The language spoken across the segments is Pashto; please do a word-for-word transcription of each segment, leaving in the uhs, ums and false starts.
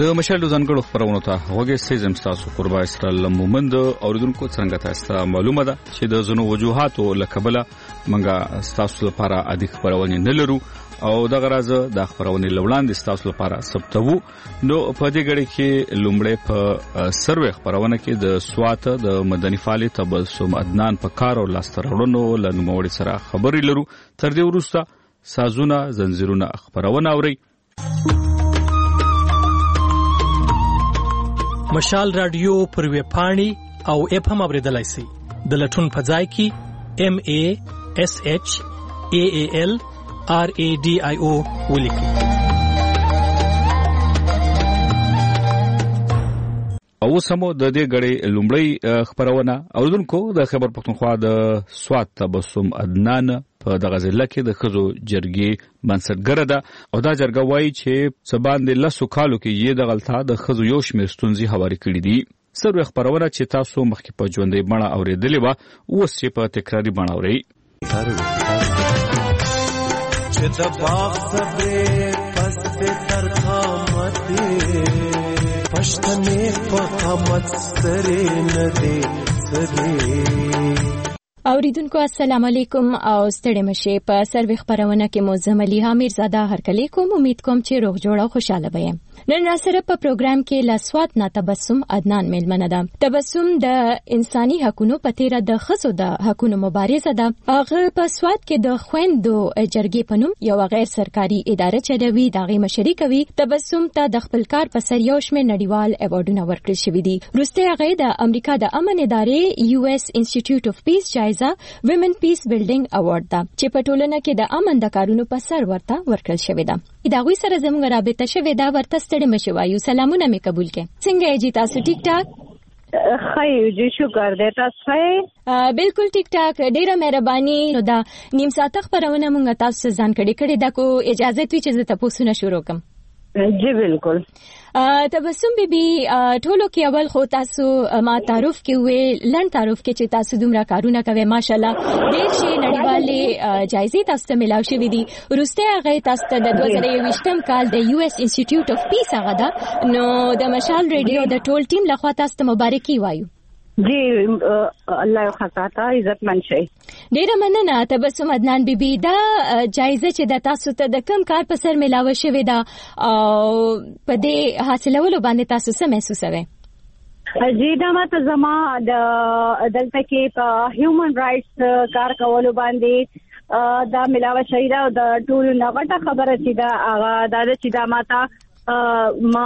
د مشال ځانګړو خبرونو ته هغه سیزم تاسو قربا اسرائیل مومند اوریدونکو څنګه تاسو معلومه ده چې د زنو وجوهاتو لکبله منګه تاسو لپاره ادي خبرونه نه لرو او د غراز د خبرونه لوړاندې تاسو لپاره سبتو نو په دې غړي کې لومړی په سروې خبرونه کې د سوات د مدني فعالیت تبسم عدنان په کار او لاسترونو لنموړي سره خبرې لرو تر دې وروسته سازونه زنجیرونه خبرونه اوري. مشال رادیو پر وی پاڼي او اپ هم اوریدلای شي د لټون په ځای کې ام ا اس اچ ا ا ال ار ا ډي اي او ولیکي. او سمو د دې غړي لومړی خبرونه اوریدونکو د خبر پښتونخوا د سوات تبسم عدنان په دغه ځل کې د خزو جرګي بنسټګره ده او دا جرګه وایي چې سبان د لاسو کالو کې یې د غلطه د خزو یو شمېر ستونزې هواري کړې دي. سروې خبرونه چې تاسو مخکې په ژوندۍ بڼه اورېدلې وه اوس یې په تکراري بڼه اورئ. چې د باغ صبرې پس د ترخامتې پښتنې په قامت سترې نه دې سترې. اوریدونکو السلام علیکم او ستړي مشه په سروې خبرونه کې مو زملي حمیر زاده هرکلی کوم. امید کوم چې روغ جوړ او خوشاله وئ. نن سره په پروګرام کې لاسوات نه تبسم عدنان میلمنه ده. تبسم د انساني حقوقو په تیر د خصو د حقوقو مبارزه ده. هغه په سوات کې د خويندو جرګې په نوم یو غیر سرکاري اداره چلوي دغه مشري کوي. تبسم ته د خپل کار په سر یو شمېر نړیوال ایوارډونه ورکړل شوي دي. روسته هغه د امریکا د امن ادارې یو اس انسټیټیوټ اف پیس جایزه ویمن پیس بیلډینګ اوارډ ده چې په ټولنه کې د امن د کارونو په سر ورته ورکړل شوی ده. دا غوي سره زموږ رابطه شوی دا ورته ستړي مشي وایو. سلامونه مې قبول کړئ. څنګه یې تاسو ټیک ټاک؟ خیر جی شکر دې تاسو. بالکل ټیک ټاک. ډیره مهرباني. نو دا نیم ساعت خبرونه مونږ تاسو ځان کړي کړي دا کو اجازه وی چې زه تاسو نه شروع کوم. جی بالکل. تبسم بیبي ټولو کې اول خو تاسو ما تعارف کې وې لن تعارف کې چې تاسو دومره کارونه کوي ماشالله ډېر شي نړیوالې جایزې تاسو ته ملاو شوې دي. وروسته هغه تاسو ته د دوه زره یوویشتم کال د یو اس انسټیټیوټ اف پیس هغه ده نو د مشال ریډیو د ټول ټیم لخوا تاسو ته مبارکي وایو. جی الله خطاطا عزت منشي. ډیره مننه تبسم عدنان بیبي. دا جایزه چې د تاسو ته د کم کار په سر ملاوه شوې ده او په دې حاصلولو باندې تاسو څه محسوسوي؟ جی دا ماته زما د دلته کې په هیومن رائټس کار کولو باندې دا ملاوه شوې ده او د ټول نغټه خبره چې دا هغه دا چې دا ماته ما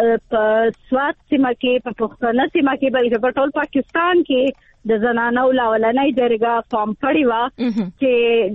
سوات سیمه کې په پښتنه سیمه کې بلکې په ټول پاکستان کې د زنانو لاولنۍ جرګه فارم کړی و چې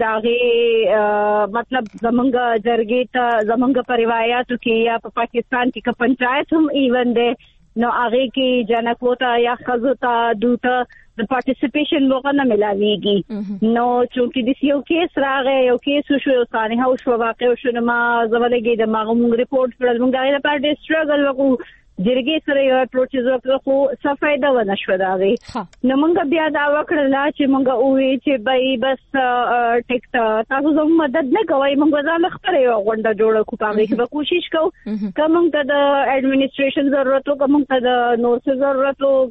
داغه مطلب زمونږ جرګې ته زمونږ په روایتو کې یا په پاکستان کې ک پنچایت هم ایون دی نو هغه کې جنکوتا یا خزوتا دوته د پارټیسیپیشن موقع نه ملاويږي. نو چونکی د یو کیس راغی یو کیس شو ثاني هو شو واقع شو نو ما زولګي د ماغه ریپورت کړل موږ غیر په ډېر سټرګل وکړو جرګې سره یو اپروچز وکړو خو څه فائدہ ونه شو دا غي. نو موږ بیا دا وکړل چې موږ وې چې بای بس ټیک تاسو زموږ مدد نه کوي موږ ځان خبرې یو غونډه جوړه کو پاره کې به کوشش کوو کوم ته د اډمنستریشن ضرورت او کوم ته د نورس ضرورت او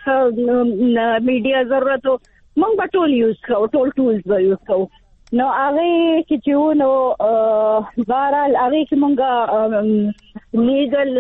ک میډیا ضرورت موږ به ټول یوز کوو ټول ټولز به یوز کوو. نو هغه کې چې نو بهرحال هغه کې موږ لیګل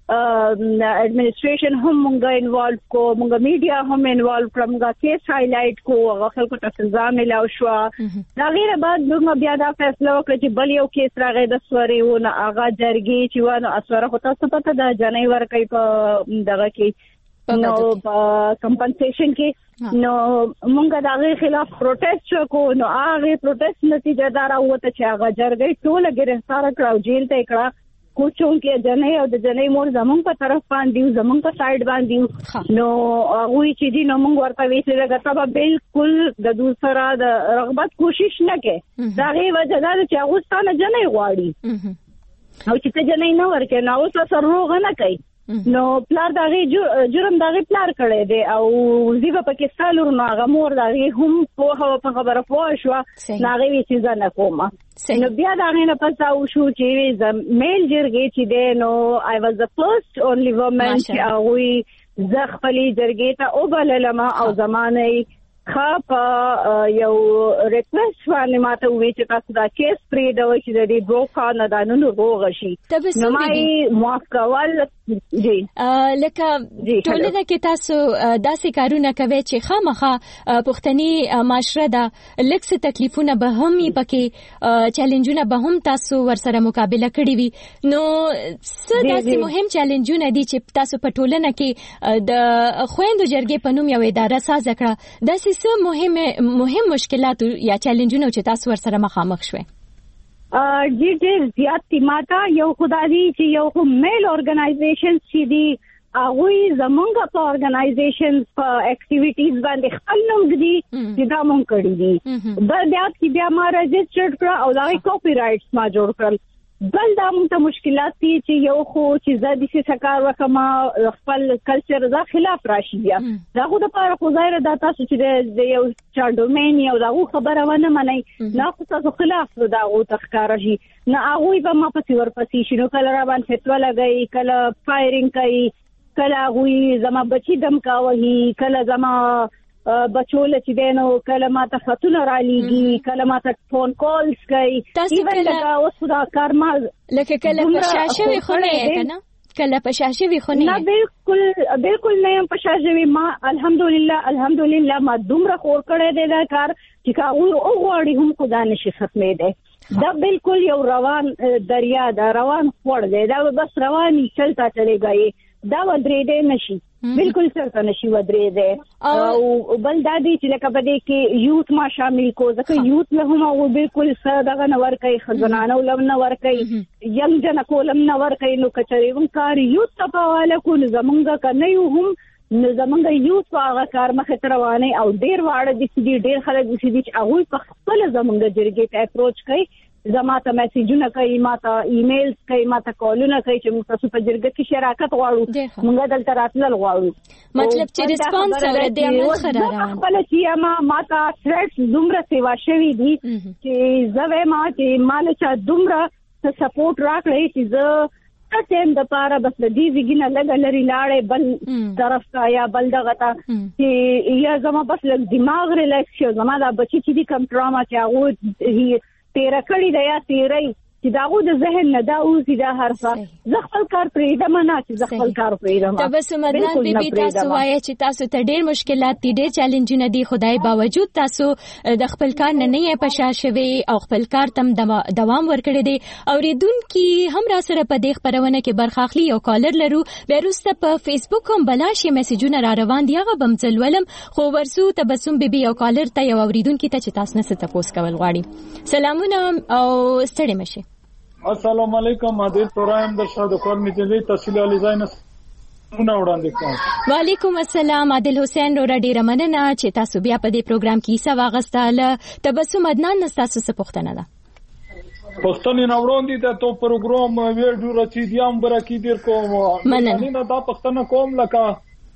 ایڈمنسٹریشن هم مونږه انوالو کو مونږه میډیا هم انوالو کړم مونږه کیس هایلایټ کو هغه خلکو ته سزا ملاو شو. دا غیر بعد موږ بیا دا فیصله وکړه چې بل یو کیس راغی د سوري ونه هغه جرګې چې ونه اسوره خو تاسو پته د جنۍ ورکې په دغه کې نو په کمپنسیشن کې نو مونږه دا غیر خلاف پروټیسټ وکړو. نو هغه پروټیسټ نتیجه دار وته چې هغه جرګې ټول ګرفتار کړو جیل ته کړه کو چون کې جنې او د جنې مور زمونږ په طرف باندې زمونږ په سایډ باندې نو هغه چې دي نو موږ ورته ویل لګا تا بالکل د دوسرا د رغبت کوشش نه کې دا غي وجه دا چې هغه ستانه جنې غواړي او چې ته جنې نه ورکې نو اوس سره روغ نه کوي نو پلار دغه جرم دغه پلار کړی دی او زیبه پاکستان ورنه هغه مور دغه هم په په خبره پوه شو ناغه وی چې نه کومه نو بیا دغه نه پتا او شو چې ز میل جرګې چې دی نو I was the first only woman چې هغه ز خپلې جرګې ته او بللم او زمانه خاپ یو ریکوست باندې ماته وی چې تاسو دا کیس پرې دا چې د دې بروکا نه دانو روغ شي نو مې معاف کول جی لکه ټولنه کې تاسو داسې کارونه کوي چې خامخا پښتني معاشره دا لکه تکلیفونه به هم پکې چیلنجونه به هم تاسو ورسره مقابله کړی وي نو څه داسې مهم چیلنجونه دي چې تاسو په ټولنه کې د خويندو جرګې په نوم یو اداره ساز کړه داسې څه مهم مهم مشکلات یا چیلنجونه چې تاسو ورسره مخامخ شوي جی ډېر زیات دي ماته یو خدای چې یو میل اورګنایزیشن چې دي هغه زمونږ په اورګنایزیشن په اکټیویټیز باندې خپل نوم دي چې دا مونږ کړی دي دا بیا چې بیا ما رجسټرډ کړ او دا کاپی رائټس ما جوړ کړل بل دا موږ مشکلات دي چې یو خو چې زادي څه سکار وکما خپل کلچر دا خلاف راشي بیا دا خو د پاره خو ظاهر دا تاسو چې د یو چا ډومین یو دا خبره ونه منئ نه خو تاسو خلاف دا او تخکار شي نه هغه به ما پسې ورپسې شنو کله را باندې فتوا لګي کله فایرینګ کوي کله هغه زما بچی دم کاوهي کله زما بچول چې دینو کله ماته خطونه را لېږي کله ماته فون کالز کوي ایون دا اوس دا کارمال لکه کله په شاشه وي خو نه کنه کله په شاشه وي خو نه نه بالکل بالکل نه په شاشه وي ما الحمدلله الحمدلله ما دومره خور کړی دی دا کار چې کاغور او غواړي هم خدا نشي ختمې دی دا بالکل یو روان دریا دا روان خور دی دا بس رواني چلتا چلےګا دا ودرې دی نشي بالکل څرته نشي ودرې دی او بل دا دی چې لکه بده کې یوت ما شامل کو ځکه یوت له هم او بالکل صدغه نور کوي خزانانه ولم نور کوي یم جن کولم نور کوي نو کچري ون کار یوت تپاواله کو زمونږه کنه یو هم زمونږه یوت هغه کار مخه روانه او ډیر واړه دي چې ډیر خلک دي چې هغه په خپل زمونږه جرګې ته اپروچ کوي زماته میسجونه کوي ماته ایمیلز کوي ماته کالونه کوي چې موږ تاسو په جرګه کې شراکت غواړو موږ دلته راتلل غواړو مطلب چې ریسپانس او د عمل خبره روان خپل چې ما ماته ثریټس دومره سیوا شوی دي چې زوی ما چې مال چا دومره سپورټ راکړي چې زه ټیم د پاره بس د دې وګینه لګ لري لاړې بل طرف کا یا بل دغه تا چې یا زما بس لګ دماغ ریلیکس شو زما دا بچی چې دي کم ډراما چې هغه تیرا کړی دا یا تیرای چې داغو د ذهن نه دا اوسې دا حرفه زه خپل کار پرېږدم نه چې زه خپل کار پرېږدم تبسم عدنان بیبي تاسو وایي چې تاسو ته ډېر مشکلات دي ډېر چیلنجونه دي خدای باوجود تاسو د خپل کار نه نه په شا شوي او خپل کار تم دوام ورکړی دی اوریدونکو هم را سره په دې خبرونه کې برخه اخلي او کالر لرو بیرسته په فیسبوک هم بلاشي میسجونه را روان دي هغه بم څلولم خو ورسو تبسم بیبي او کالر ته یو اوریدونکو ته چې تاسو نه څه تاسو کول غواړي سلامونه او ستړي مشه السلام علیکم عادل پروګرام د شاده کور میځلې تحصیل علی زاین نو وړاندې کوم وعلیکم السلام عادل حسین رو ډیره مننه چې تاسو بیا په دې پروګرام کې حصہ واغستاله تبسم عدنان تاسو څه پوښتنه ده پښتنې نو وړاندې ته تو پروګرام ویډیو رچې دیام برکی ډیر کوم مننه دا پښتنه کوم لکه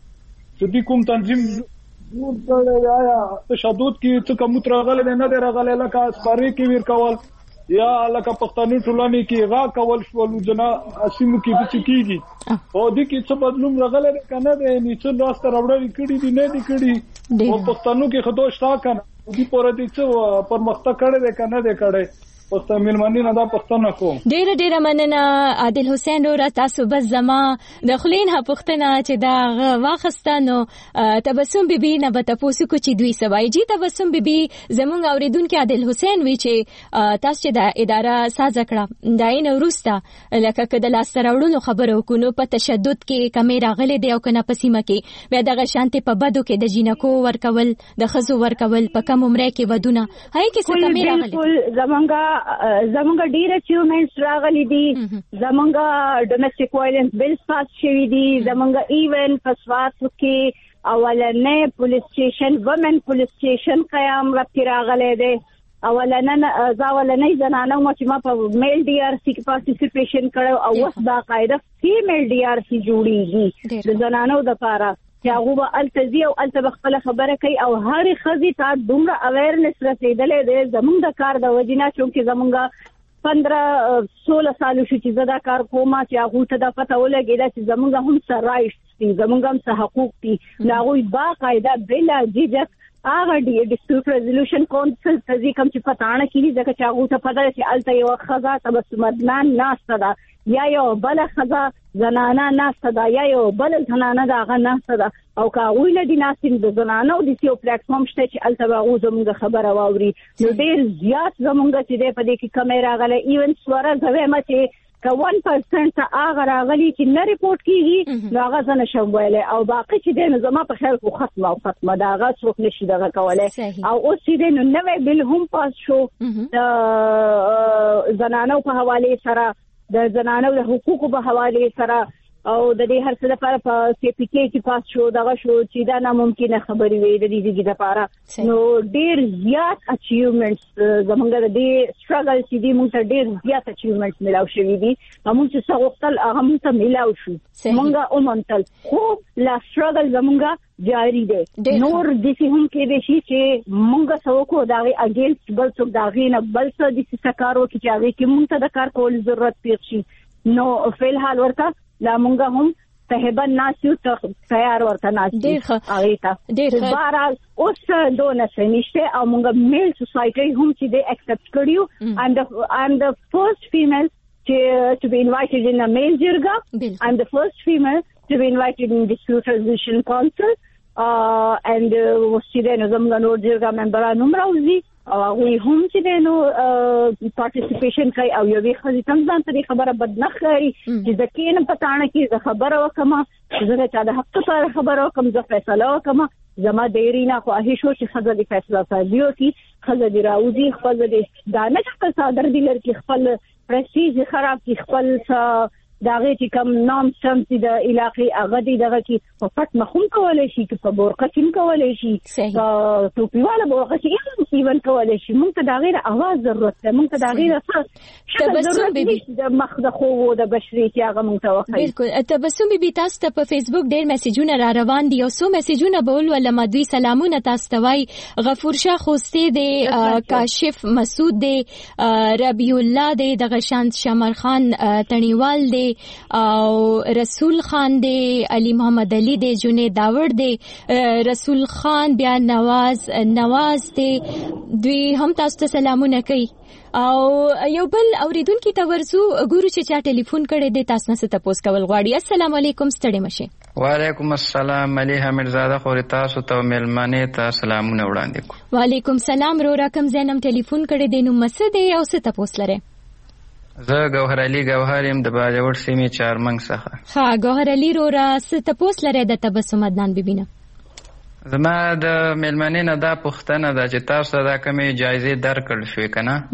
چې دې کوم تنظیم نور څه یا تشدد کې څه کوم ترغله نه درغله لکه سپاری کې ور کول یا لکه پښتني ټولنې کې غا کول شول جنا اسمو کې د چکیږي او د کې څه بدلون راغله کنه د نیچه لاس تر وړاندې کړي دي نه دي کړي او پښتنو کې خدای شتا کنه دې پوره دي څه پرمختګ کړي ده کنه ده کړي پښتون ملمنې نه دا پښتنه کوم ډېر ډېر مننه عادل حسین رو تاسو بس زما د خلین ها پښتنه چې دا واخستانو تبسم بیبي نه به تاسو کو چې دوی سوای جی تبسم بیبي زمونږ اوریدونکو عادل حسین وی چې تاسو چې د اداره ساز کړه دای نه ورسته لکه کده لاس راوړلو خبرو کو نو په تشدد کې کمی راغلي دی او کنه پسیمه کې بیا دغه شانتي په بدو کې د جینکو ورکول د خزو ورکول په کم عمره کې ودونه هاي کې څه کمی راغلي زمونږ زمونږ ډیر اچیومنټس راغلي دي زمونږ ډومېسټک وایلنس بلز پاس شوي دي زمونږ ایون پسوات کې اولنې پولیس سټیشن ومن پولیس سټیشن قیام راپی راغلی دی اولنن ځاولنې زنانه مو چې ما په میل ډي آر سی کې پارټیسیپیشن کړو او اوس دا قاعده فیمیل ډي آر سی جوړیږي د زنانو د لپاره چې هغه به التزی او الته خپل خبره کوي او هر خزي ته دومره اویرنس رسیدلې ده زموږ د کار د وجینا چې زموږ پندرہ سولہ سالو شو چې زدا کار کومه چې هغه ته د پته ولګیدا چې زموږ هم سره رائټس دي زموږ هم سره حقوق دي ناغوی با قاعده بلا ججک هغه دی ډیسپیوټ ریزولوشن کونسل تزي کوم چې پتاانه کیږي ځکه چې هغه ته پته چې الته یو خزا تبسمدنان ناشته ده یا یو بل خزا زنانه ناشته ده یا یو بل زنانه ده هغه ناشته ده او کاوی له دیناسین د زنانه او د سیو پلیټفارم شته چې الته هغه زموږ خبره واوري نو ډیر زیات زموږ چې د پدې کې کیمرا غله ایون سوره زویمه چې که one percent ته هغه راغلي چې نه ریپورت کیږي نو هغه ځنه شوبایله او باقي چې د نظام په خیر خو ختمه او ختمه دا هغه څوک نشي دغه کولای او اوس چې نو نوې بل هم پاس شو د زنانو په حواله سره د زنانو د حقوقو په حواله سره او د دې هر څه لپاره په سی پی کې کې پاس شو دغه شو چې دا ناممکنه خبرې وي د دې دغه لپاره نو ډیر زیات اچیومنټس زمونږ د دې سټرګل چې دې موږ ته ډیر زیات اچیومنټس ملاو شوي دي موږ چې څو وختل هغه موږ ته ملاو شو موږ اومنتل خو لا سټرګل زمونږ جاری دی نور د سي هم کې د شي چې موږ څو کو داغي اگینست بل څو داغي نه بل څه د سي سکارو کې چې هغه کې موږ ته د کار کول ضرورت پیښ شي نو فل حال ورته لا مونږه هم صاحبان ناسیو ته تیار ورته ناسي هغه ته ډېر بهرحال اوس دونه سنشته او مونږه میل سوسایټي هم چې دې اکسپټ کړیو and I'm the first female to to be invited in a male jirga I'm the first female to be invited in dispute resolution council uh, and وسیده نو زموږ نور jirga ممبرانو راوځي او هغه هم چې نو پارټیسیپیشن کوي او یو وی خزي څنګه ځان خبره بدنخ کوي چې ځکه نه پتاانه کې خبره وکما زه چا د حق په خبره وکم زه فیصله وکم زما دیرینا خو هي شو چې خزه د فیصله سازیو کې خزه دی راوځي خپل د دانه خپل صادر دی لري خپل پرستیج خراب کی خپل داغه چې کوم نام سم چې د علاقې هغه دی دغه کې په پټ مخون کولای شي چې په بورقه کې کولای شي په ټوپیواله بورقه کې ایون کولای شي موږ ته داغه د اواز ضرورت ده موږ ته داغه د تبسم بیبي د مخ د خو د بشري چې هغه موږ ته وخی بالکل تبسم بیبي تاسو ته په فیسبوک ډېر میسجونه را روان دي او سو میسجونه بول ول مدوي سلامونه تاسو ته وای غفور شاه خوستی دی کاشف مسعود دی ربیع الله دی دغه شانت شمر خان تڼیوال دی او رسول خان دی علی محمد علی دی جنید داور دی رسول خان بیا نواز نواز دی دوی هم تاسو ته سلامونه کوي او یو بل اوریدونکو ته ورسو ګورو چې چا ټلیفون کړی دی تاسو نه څه تاسو کول غواړي السلام علیکم ستړي مشه وعلیکم السلام ملیحه مرزاده خو تاسو ته ملمنه ته سلامونه وړاندې کوم وعلیکم سلام رو رقم زینم ټلیفون کړی دی نو مسد دی او څه تاسو لره زه گوهر علي گوهر يم د باجوړ سیمې چارمنګ څخه ها گوهر علي رو را ست پوس لري د تبسم عدنان بیبینه زما د ملمنې نه دا پښتنه ده چې تاسو دا کومې جایزې درکړل شوې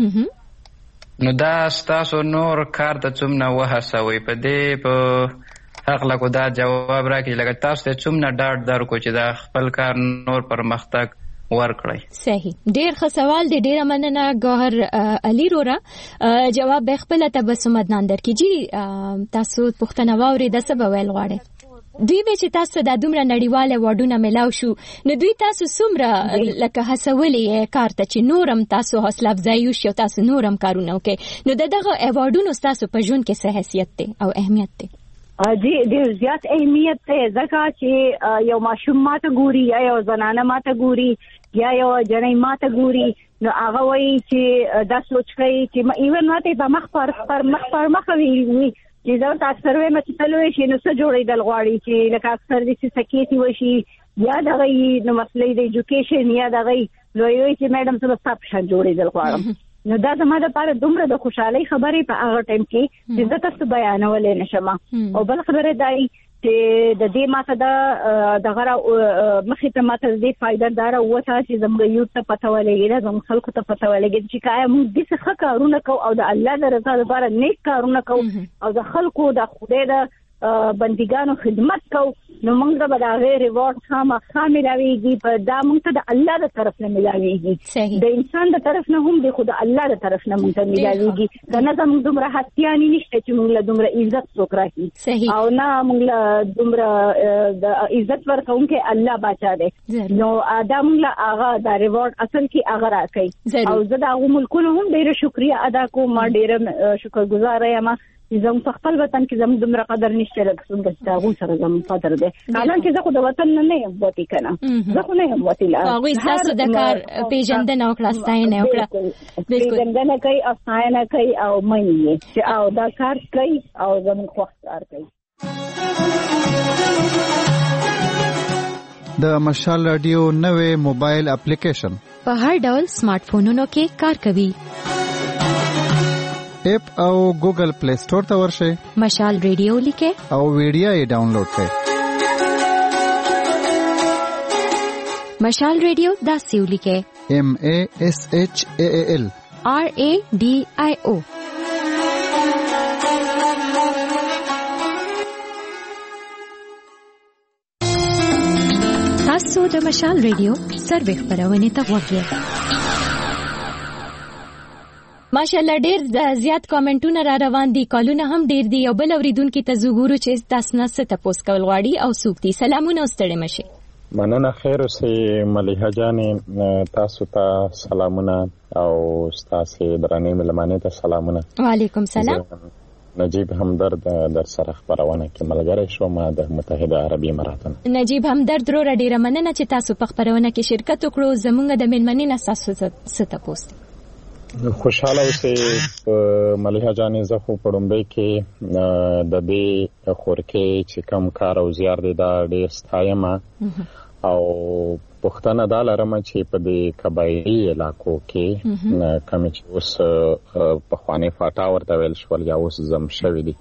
کنه نو دا تاسو نور کار ته څومره وهڅوي په دې په حق لا کو دا جواب راکړي لکه تاسو ته څومره ډاډ درکو چې دا خپل کار نور پرمختګ ورکړی صحیح ډیر ښه سوال دی ډیره مننه گوهر علي رورا جواب به خپل تبسم عدنان درکې جی تاسو پښتنه واوري د سبب ویل غواړي دوی به چې تاسو د دومره نړیواله وډونه ملاو شو نو دوی تاسو څومره لکه هڅولې کار ته چې نورم تاسو حوصله افزایي شو تاسو نورم کارونه وکړي نو دغه ایوارډونو تاسو په ژوند کې څه حیثیت دی او اهمیت دی دی ډیر زیات اهمیت ته ځکه چې یو ماشوم ماته ګوري یا یو زنانه ماته ګوري یا یو جنۍ ماته ګوري نو هغه وایي چې دا سوچ کوي چې ایون ماته په مخ پر پر مخ پر مخ وي چې دا تاسو سره مې تلوي شي نو څه جوړېدل غواړي چې لکه اکثر دې سکیتی وشي یا دغه نو مسلې د ایجوکیشن یا دغه لوی وي چې میډم څه تاسو شان جوړېدل غواړم نو دا زموږ لپاره دومره د خوشحالي خبرې په هغه ټایم کې چې زه تاسو بیانولې نشم او بل خبره دی چې د دې ماته دا دغه مخې ته ماته دې فائدہ وته چې زموږ یو ته پته ولګي زموږ خلکو ته پته ولګي چې کایا موږ د څه کارونه کوو او د الله د رضا لپاره نیک کارونه کوو او د خلکو د خدای د بندګانو خدمت کو نو موږ به دا غیر ریوارډ خامہ خاملاویږي په دا موږ ته د الله تر طرف نه ملاويږي د انسان د طرف نه هم د خدای الله تر طرف نه موږ ته ملاويږي دا نه زموږ دومره هستياني نشته چې موږ له دومره عزت وکړو او نه موږ له دومره د عزت ورکوونکې الله بچا دی نو دا موږ له هغه دا ریوارډ اصل کې هغه راکړي او زه د هغه ملکونو هم ډیره شکریا ادا کوم ډیره شکرګزار یم زموږ په خپل وطن کې زموږ دومره قدر نشته لکه څنګه چې هغه سره زموږ قدر دی حالانکه زه خو د وطن نه نه یم وتی کنه زه خو نه یم وتی لا هغه تاسو د کار پیژندنه او کلاستاینه وکړه پیژندنه کوي او ستاینه کوي او مې چې او دا کار کوي او زموږ وخت کار کوي. د مشال رادیو نوې موبایل اپلیکیشن په هر ډول سمارټ فونونو کې کار کوي. اپ او ګوګل پلی سٹور ته ورشئ مشال ریډیو لیکه او ویډیو یې ډاونلوډ کړئ. مشال ریډیو دا سیو لیکه M A S H A A L R A D I O. تاسو د مشال ریډیو سروې خبرونه ته وګورئ. ماشاءالله ډیر زیات کامنټونه را روان دي کالونه هم ډیر دي او بل اوریدونکو ته زګورو چې تاسو نه ست تاسو کول غواړي او سوکتي سلامونه ستړي مشه. مننه خیر اوسې مليحه جانې تاسو ته سلامونه او تاسو درنې ملمانه ته سلامونه. وعلیکم سلام. نجیب همدرد در سره خبرونه کې ملګری شوم د متحده عربی اماراتو. نجیب همدرد رو ډیره مننه چې تاسو په خبرونه کې شرکت وکړو زمونږ د ملمنې نه تاسو ست تاسو خوشاله اوسې مليحه جانې زه خو پړمبې کې د دې خورکې چې کم کار او زیار دي دا ډېر ستایم او پښتنه دا لرم چې په دې قبایلی علاقو کې کوم چې اوس په خوانې فاټا ورته ویل شول یا اوس زم شوی دي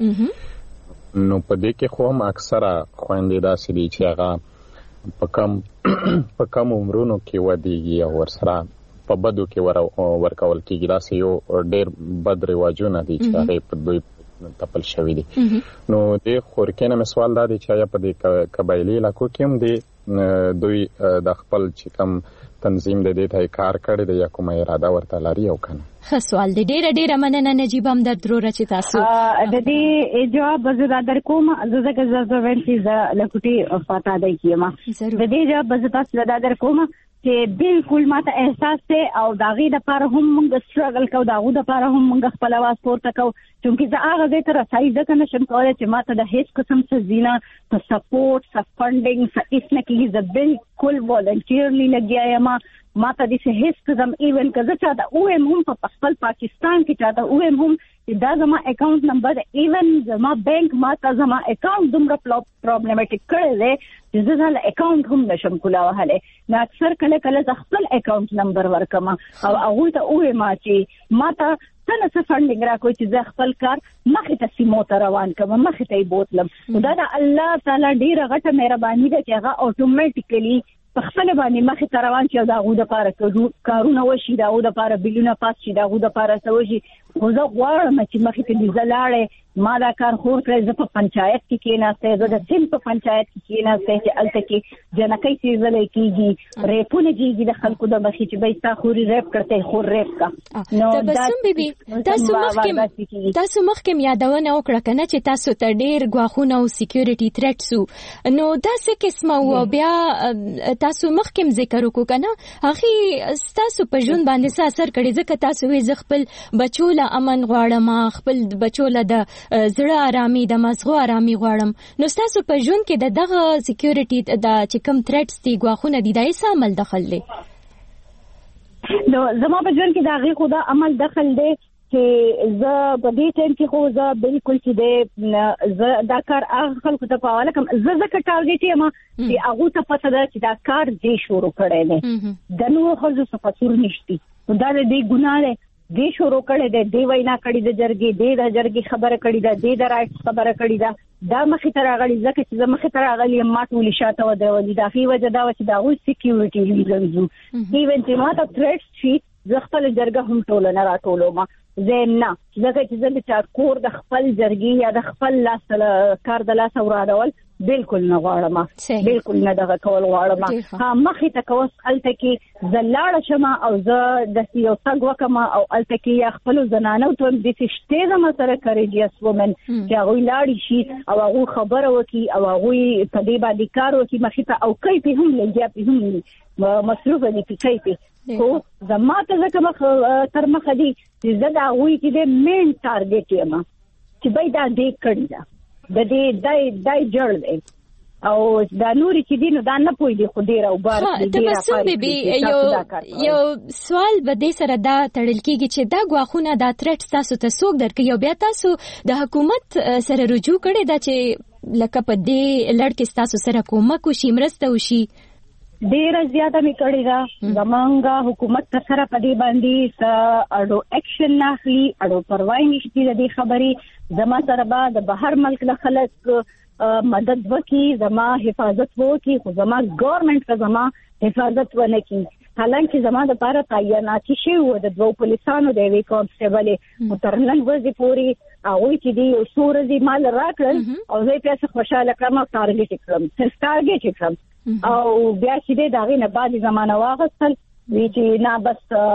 نو په دې کې خو هم اکثره خويندې داسې دي چې هغه په کم په کم عمرونو کې ودیږي او ورسره په بدو کې ور ورکول کېږي دا سه یو ډېر بد رواجونه دي چې هغه په دوی تپل شوی دي نو د خورکینه مسوال دا دي چې په دې قبایلی علاقو کې هم دي دوی د خپل چې کم تنظیم د دې ته کار کړی دی یا کومه اراده ورته لري او کنه. ښه سوال دی ډېر ډېر مننه نجیب هم در درو رچ تاسو د دې جواب زه در کوم زه زګ زه ونټي ز لکټي فاتا دی کیما د دې جواب زه تاسو در کوم چې بالکل ماته احساس ته او داغي د پاره هم موږ سټرګل کوو داغو د پاره هم موږ خپل आवाज پورته کوو چې زه هغه دې تر سایز ځکه نشم کولای چې ماته د هیڅ قسم څه زینا څه سپورټ څه فندینګ څه هیڅ نه کیږي زه بالکل والنټیرلی لګیا یم ماته د هیڅ قسم ایون کزه چاته او هم هم په خپل پاکستان کې چاته او هم هم دا زما اکاؤنٹ نمبر ایون زما بانک ماته زما اکاؤنٹ دومره پرابلمټیک کړی دی چې زه ځل اکاؤنٹ هم نشم کولاوهله نو اکثر کله کله خپل اکاؤنٹ نمبر ورکم او هغه ته اوه ما چې ماته څنګه څه فندینګ راکوي چې زه خپل کار مخې ته سیمو ته روان کوم مخې ته بوتلم دا د الله تعالی ډیره غټه مهرباني ده چې هغه اتوماتیکلی په خپل باندې مخې ته روان چې دا غو د پاره کارونه وشي دا غو د پاره بلونه پاس شي دا غو د پاره سوشي خو زه غواړم چې مخې ته دې زلاړې ما دا کار خور کړی زه په پنچایت کې کېناسته زه د سیم په پنچایت کې کېناسته چې الته کې جنکۍ سیزلې کېږي ریپونه کېږي د خلکو د مخې چې به تا خوري ریپ کړته خور ریپ کا نو تاسو بیبي تاسو مخکې تاسو مخکې یادونه وکړه کنه چې تاسو ته ډېر غواخونه او سکیورټي تھریټس نو دا څه قسمه و بیا تاسو مخکې ذکر وکړو کنه هغه تاسو په ژوند باندې څه اثر کړی ځکه تاسو وی خپل بچو له امن غواړم خپل بچو له د زړه آرامي د مزغو آرامي غواړم نو تاسو په ژوند کې د دغه سکیورټي د چې کوم تھریټس دي غواخونه دي دای څه عمل دخل دی نو زما په ژوند کې دا غي خدا عمل دخل دی چې زه په دې ټیم کې خو زه بالکل چې د زه دا کار هغه خلکو ته پاواله کوم زه زکه ټارګټ یم چې هغه ته پته ده چې دا کار دې شروع کړی دی د نو خو زه صفاتور نشتی دا دې ګناه ده دې شروع کړی دی دی وینا کړی د جرګې دی د جرګې خبره کړی ده دی د رائټس خبره کړی ده دا مخې ته راغلی ځکه چې زه مخې ته راغلی یم ما ټولې شاته ودرولي دا ښې وجه دا وه چې د هغوی سکیورټي ریزنز وو ایون چې ما ته تھریټس شي زه خپل جرګه هم ټول نه راټولوم زه نه ځکه چې زه د کور د خپل جرګې یا د خپل لاس کار د لاس ورادول بالکل نه غواړم بالکل نه دغه کول غواړم ها مخې ته کوس الته کې زلاړه شمه او زه د یو څنګه وکم او الته کې یا خپل زنانو ته د فشته د مسره کریجیس وومن چې هغه لاړ شي او هغه خبره وکي او هغه په دې باندې کار وکي مخې ته او کوي په هم لګیا په هم مصروف دي په کوي خو زماته زکه مخ تر مخ دي چې زدا وی چې د مین ټارګټ یم چې بای دا دې کړی دا د دې دای دای جوړ دی او دا نوري چې دینو دا نه پوي دي خو ډیر او بار دي تبسم بیبي یو یو سوال به دې سره دا تړل کیږي چې دا غواخونه دا ترټ تاسو ته څوک درکې یو بیا تاسو د حکومت سره رجوع کړي دا چې لکه په دې لړ تاسو سره کومک وشي مرسته وشي ډیر زیاته می کړی دا زمونږه حکومت سره په دې باندې س اډو اکشن ناخلي اډو پروايي نشته د دې خبرې زما سره به د بهر ملک له خلک مدد وکي زما حفاظت وکي خو زما ګورنمنت کا زما حفاظت ونه کی حالانکه زما د پاره تعیناتی شی و د دوه پولیسانو د وی کانسټیبل مترنن وځي پوری او چې دی یو سورزي مال راکړل او زه پیسې خوشاله کړم او ټارګټ کړم سر ټارګټ کړم او بیا چې دا غینه بعد زمانه واغستل وی چې نه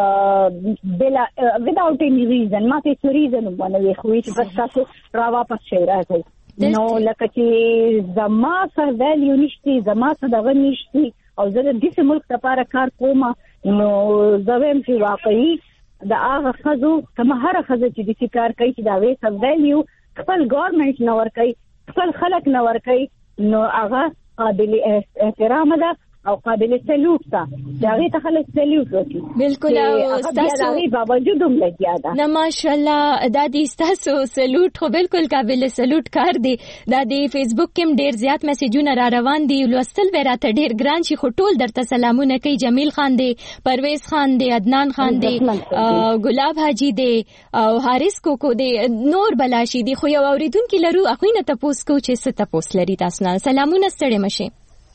بس بلا without any reason ما ته ریزن باندې خو چې بس تاسو را واپس شي راځي نو لکه چې زما سره ویلیو نشتی زما سره دغه نشتی او زه د دې ملک لپاره کار کوم نو زه هم چې واقعي د هغه خزو کوم هر خزه چې د کار کوي چې دا وې سم ویلیو خپل ګورنمنت نو ور کوي خپل خلک نو ور کوي نو هغه قابل احترام ده او قابل سلوک تا داغه ته خلک سلوک وکي بالکل او تاسو باوجود هم لګیا ده نه ماشاءالله د دې تاسو سلوک خو بالکل قابل سلوک کار دی د دې فیسبوک کې ډیر زیات میسجونه را روان دي لوستل ورته ډیر ګران شي خو ټول درته سلامونه کوي جمیل خان دی پرویز خان دی عدنان خان دی ګلاب حاجی دی او حارث کوکو دی نور بلاشي دی خو یو اوریدونکو لرو اخوینه تاسو کو چې ست تاسو لري تاسو نه سلامونه ستړي مشه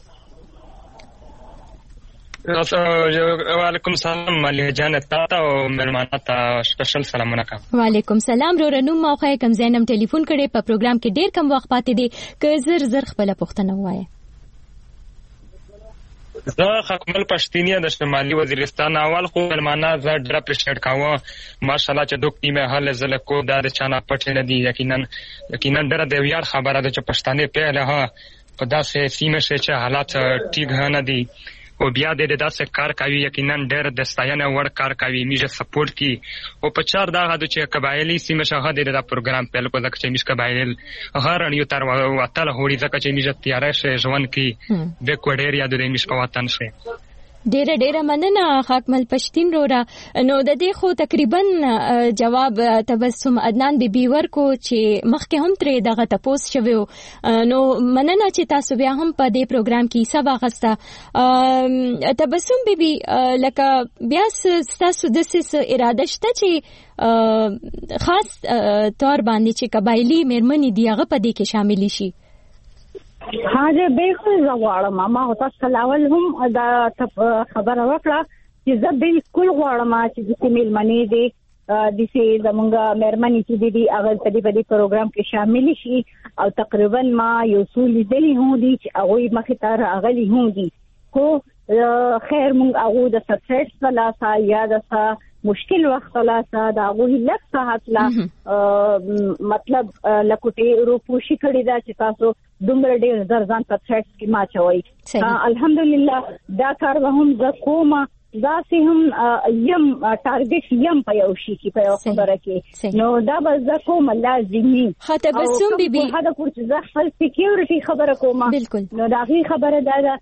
وعلیکم سلام مالی جان تاته او مهمانانو ته سپیشل سلامونه کوم وعلیکم سلام رو رنوم ما خو کوم زینم ټلیفون کړي په پروګرام کې ډیر کم وخت پاتې دي که زر زر خپل پوښتنه وایي زه حکمل پښتینیا د شمالي وزیرستان اول خو مهمانه زه ډیر اپریشیټ کوم ماشاءالله چې دوک نیمه حل زله کو د چانه پټ نه دي یقینا یقینا ډیر د ویاړ خبره ده چې پښتانه په له ها په داسې سیمه چې حالات ټیګ نه دي او بیا د داسې کار کوي یقینا ډېر د ستاینه وړ کار کوي میجه سپورټ کی او په چار دا غو چې قبایلی سیمه شاه د دا پروګرام په لکه ځکه چې میش قبایل هر ان یو تر وتل هوري ځکه چې میجه تیارې شه ژوند کی د کوډیر یا د میش په وطن شه ډیر ډیر مننه خاکمل پښتين رورا نو د دې خو تقریبا جواب تبسم عدنان بي بي ورکو چې مخکې هم ترې دغه تپوس شوی نو مننه چې تاسو بیا هم په دې پروګرام کې حصہ واخسته تبسم بي بي لکه بیا تاسو د سې اراده شته چې خاص تور باندې چې قبایلی مېرمنې دی هغه په دې کې شامل شي حاجه بالکل غواړم ما هو تاسو لاول هم دا خبره وکړه چې زه بالکل غواړم چې د سیمل منی دي د سي زمونږه مېرمنې چې دي هغه په دې پروګرام کې شامل شي او تقریبا ما یو څو لیدلې هم دي چې هغه مخې ته راغلي هم دي خو خیر مونږ هغه د سبسټ ثلاثه یا د مشکل وخت ثلاثه دا هغه لږ ساعت لا مطلب لکوټي روپوشي کړی دا چې تاسو دومره ډیر ځان په سټ کې ما چوي الحمدلله دا کار هم ز کومه دا سه هم یم ټارګټ یم په یو شي کې په یو خبره کې نو دا به ز کومه لازمي خاطر بسوم بي بي دا کوم چې ز خپل سکیورټي خبره کومه بالکل نو دا غي خبره ده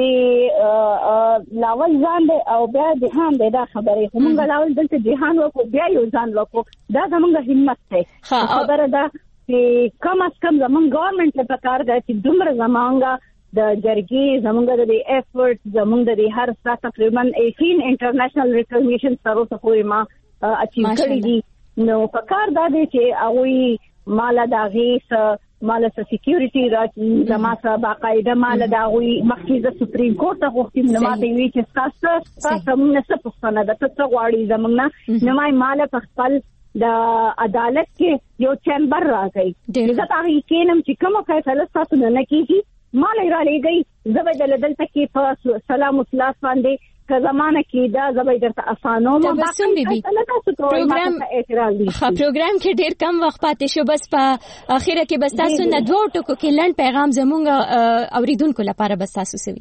چې لاول ځان دی او بیا جهان دی دا خبره همغه لاول دلته جهان وکړو بیا یو ځان وکړو دا زمونږ همت دی خبره ده چې کم از کم زمونږ ګورنمنت له پکار دی چې دومره زمونږ د جرګې زمونږ د ایفورت زمونږ د هر څه تقریبا اټین انټرنیشنل ریکګنیشن سره سپورې ما اچیو کړی دي نو پکار دا دی چې هغه مالا داغي مال سره سکیورټي را زما سره باقاعده مال دا غوي مخکې د سپریم کورټ ته غوښتم نو ما ته وی چې تاسو تاسو موږ څه پوښتنه ده څه غواړي زمونږ نه نو مال په خپل د عدالت کې یو چیمبر راغی زه تاسو کینم چې کومه فیصله تاسو نه کیږي مال را لګي زبې د دلته کې په سلام وسلاس باندې که زمانه کې دا زبې درته اسانو ما تبسم بیبي پروګرام خا پروګرام کې ډیر کم وخت پاتې شو بس په اخیره کې بس تاسو نه دوه ټکو کې لړن پیغام زمونږ اوریدونکو لپاره بس تاسو سوي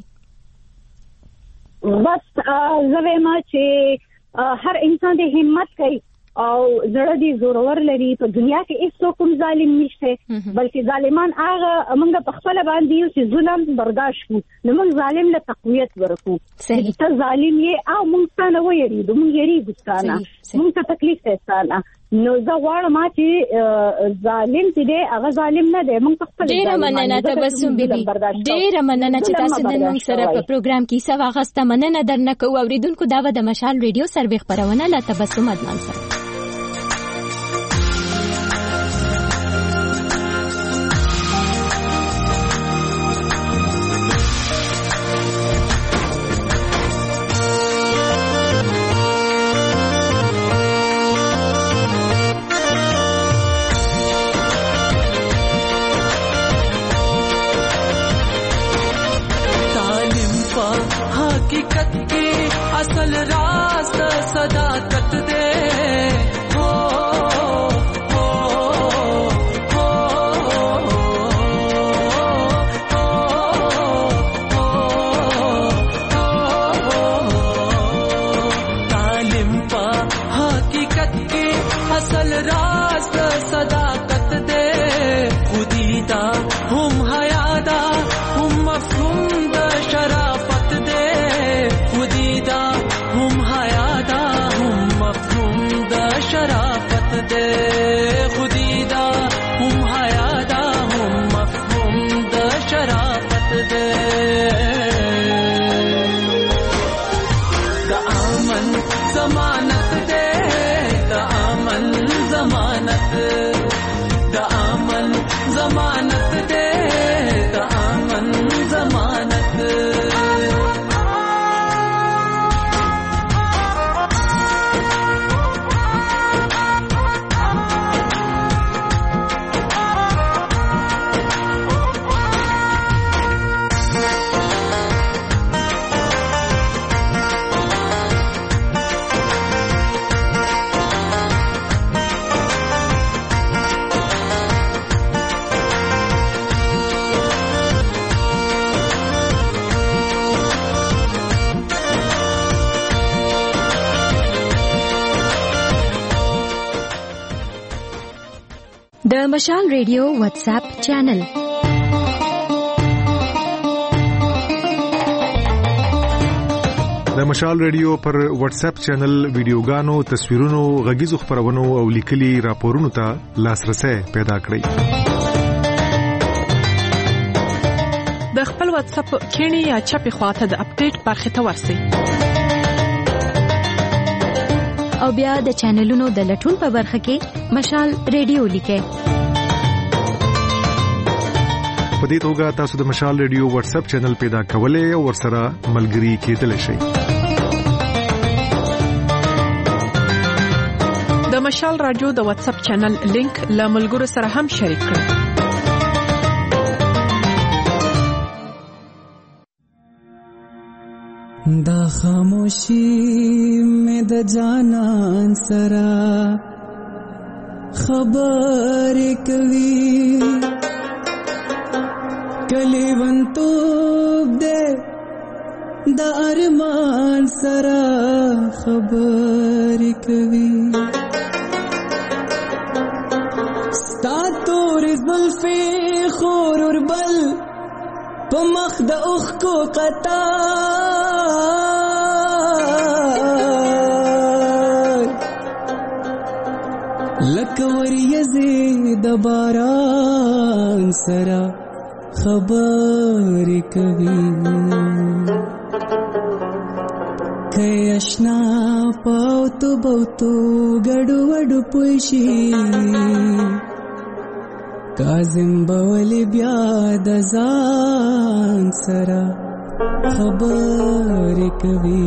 بس زوی ما چې هر انسان د همت کوي او زړه دی زورور لري په دنیا کې هیڅ کوم ظالم نشته بلکې ظالمان هغه موږ په خپل باندې یو چې ظلم برداشت کو نو موږ ظالم له تقویت ورکو صحیح ته ظالم یې او موږ څنګه ویریدو موږ یریږو څنګه موږ ته تکلیف ته څنګه نو زه غواړم چې ظالم دې هغه ظالم نه دی موږ خپل ډیر مننه تبسم بیبي ډیر مننه چې تاسو د نن سره په پروګرام کې سوا غسته مننه درنه کوو اوریدونکو دا و د مشال ریډیو سروي خبرونه لا تبسم ادمان سره د مشال ریډیو واتس اپ چینل د مشال ریډیو پر واتس اپ چینل ویډیوګانو تصویرونو غږیزو خبرونو او لیکلي راپورونو ته لاسرسي پیدا کړئ د خپل واتس اپ کینی یا چپی خواته د اپډیټ برخه ته ورسئ او بیا د چینلونو د لټون په برخه کې مشال ریډیو لیکئ. په دې توګه تاسو د مشال ریډیو واتس اپ چینل پیدا کولای او ورسره ملګري کېدلی شئ. د مشال رادیو د واتس اپ چینل لینک له ملګرو سره هم شریک کړئ. دا خاموشي مې د جانان سره خبرې کوي کلی ونتوب دې د ارمان سره خبرې کوي ستا تور زلفې خور وربل په مخ د اوښ کو قطار لکه وریځې د باران سره خبرې کوي که اشنا پاوتو بوتو ګډو وډو پوشي کاظم بولی بیا د ځان سره خبرې کوي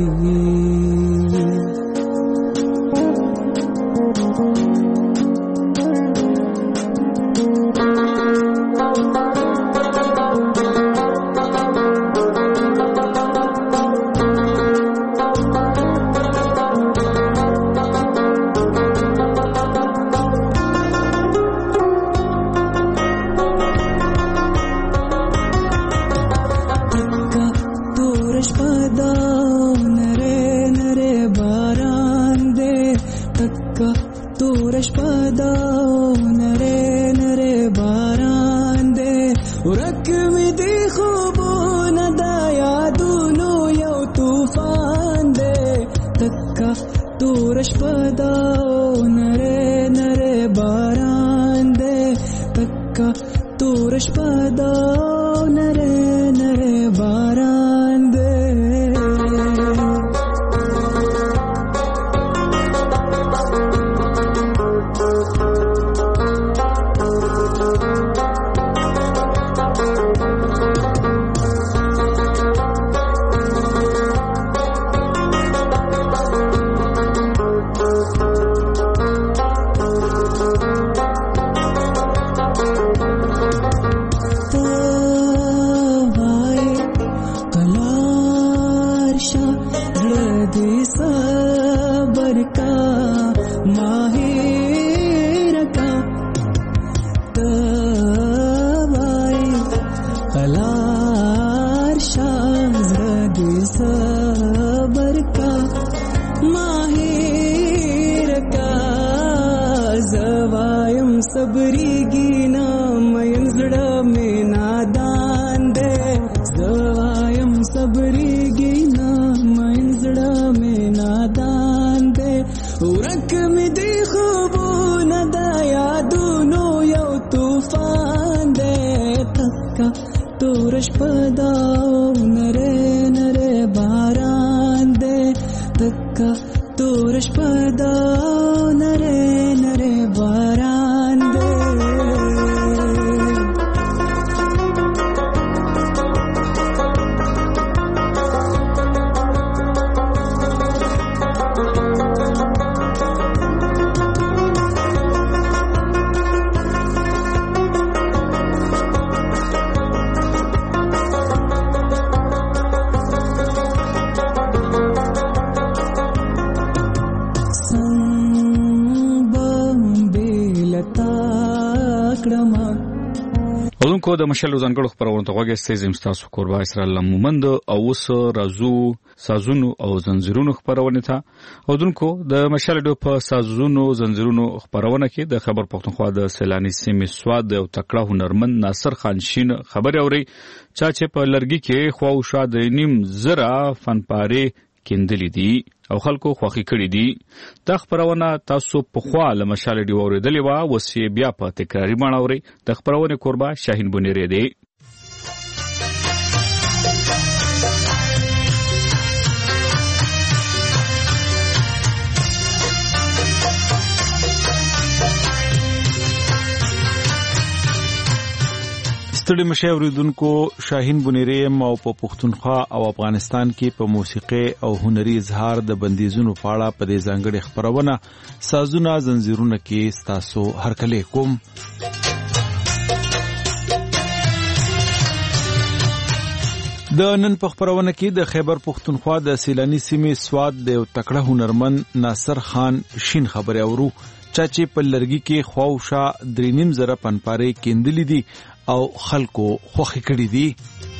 کو د مشل ځنګړو خبرونه ته غوږی سیزم تاسو کوربا اسرائیل لمومند او وس رازو سازونو او زنجیرونو خبرونه ته او دونکو د مشل ډو په سازونو زنجیرونو خبرونه کې د خبر پښتونخوا د سیلانی سیمې سواد او تکړه هنرمند ناصر خان شین خبر اوري چا چې په لرګي کې خواو شاد نیم زرا فنپاره کېندلې دي او خلکو خوخي کړی دي د خبرونه تاسو په خوا لمشال دی اوریدلې وا وسی بیا په تکراری مانوري د خبرونه کوربا شاهین بنيري دی ستړي مشه اوریدونکو شاهین بنيري او په پښتونخوا او افغانستان کې په موسیقي او هنري اظهار د بندیزونو په اړه په دې ځانګړي خبرونه سازونه زنجیرونه کې تاسو هرکلی کوم د نن په خبرونه کې د خیبر پښتونخوا د سیلانی سیمې سواد د تکړه هنرمند ناصر خان شین خبري اورو چا چې په لرګي کې خواوشا درینیم زره پنپاره کېندلې دي او خلکو خوخي کړی دي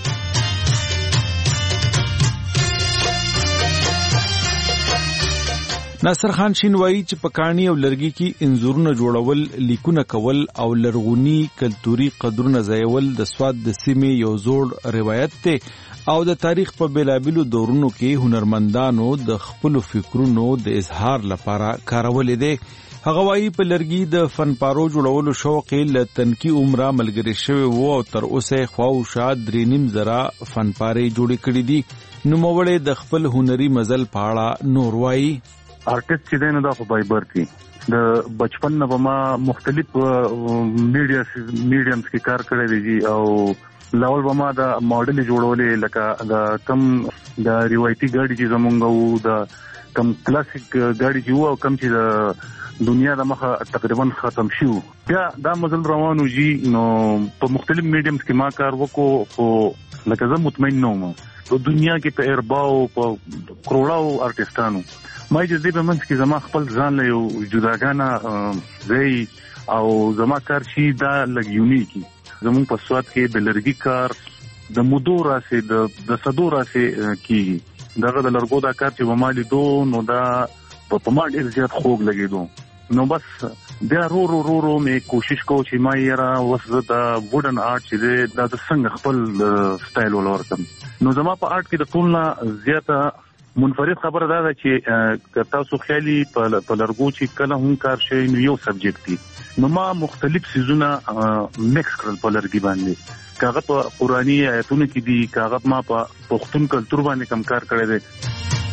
ناصر خان شین وایي چې په کاڼي او لرګي کې انځورونه جوړول لیکونه کول او لرغونی کلتوري قدرونه ځایول د سواد د سیمې یو زوړ روایت دی او د تاریخ په بیلابیلو دورونو کې هنرمندانو د خپل فکرونو د اظهار لپاره کارول دي هغه وایي په لرګي د فنپارو جوړولو شوق له تنکی عمره ملګری شوی وو او تر اوسه خواوشا درینیم زرا فنپارې جوړې کړې دي نو موړې د خپل هنري مزل پاړه نور وایي آرټیست چې دی نو دا خو بای برتي د بچپن نه به ما مختلف میډیا میډیمز کې کار کړی دی جی او لاول به ما د ماډل جوړولې لکه د کم د روایتي ګاډي چې زمونږ وو د کم کلاسیک ګاډي چې وو او کم چې د دنیا د مخه تقریبا ختم شو بیا دا مزل روانو جی نو په مختلف میډیمز کې ما کار وکړو خو لکه زه مطمئن نه وم په دنیا کې په ارباو په کروڑاو آرټیستانو ما چې دې په منځ کې زما خپل ځان له یو جداګانه ځای او زما کار شي دا لږ یونیکی زموږ په سواد کې د لرګي کار د مودو راسي د صدو راسي کیږي دغه د لرګو دا کار چې ومالي دو نو دا په ما ډېر زیات خوږ لګېدو نو بس بیا رو رو رو رو مې کوشش کو چې ما یې وس د وډن آرټ چې دا د څنګه خپل سټایل ولورکم نو زما په آرټ کې د ټول نه زیاته منفرد خبره دا ده چې تاسو خیالي په لرګو چې کله هم کار شي نو یو سبجیکټ دی نو ما مختلف سيزونه مکس کړل په لرګي باندې کاغه په قرآني آیتونو کې دي کاغه ما په پښتون کلچر باندې کم کار کړی دی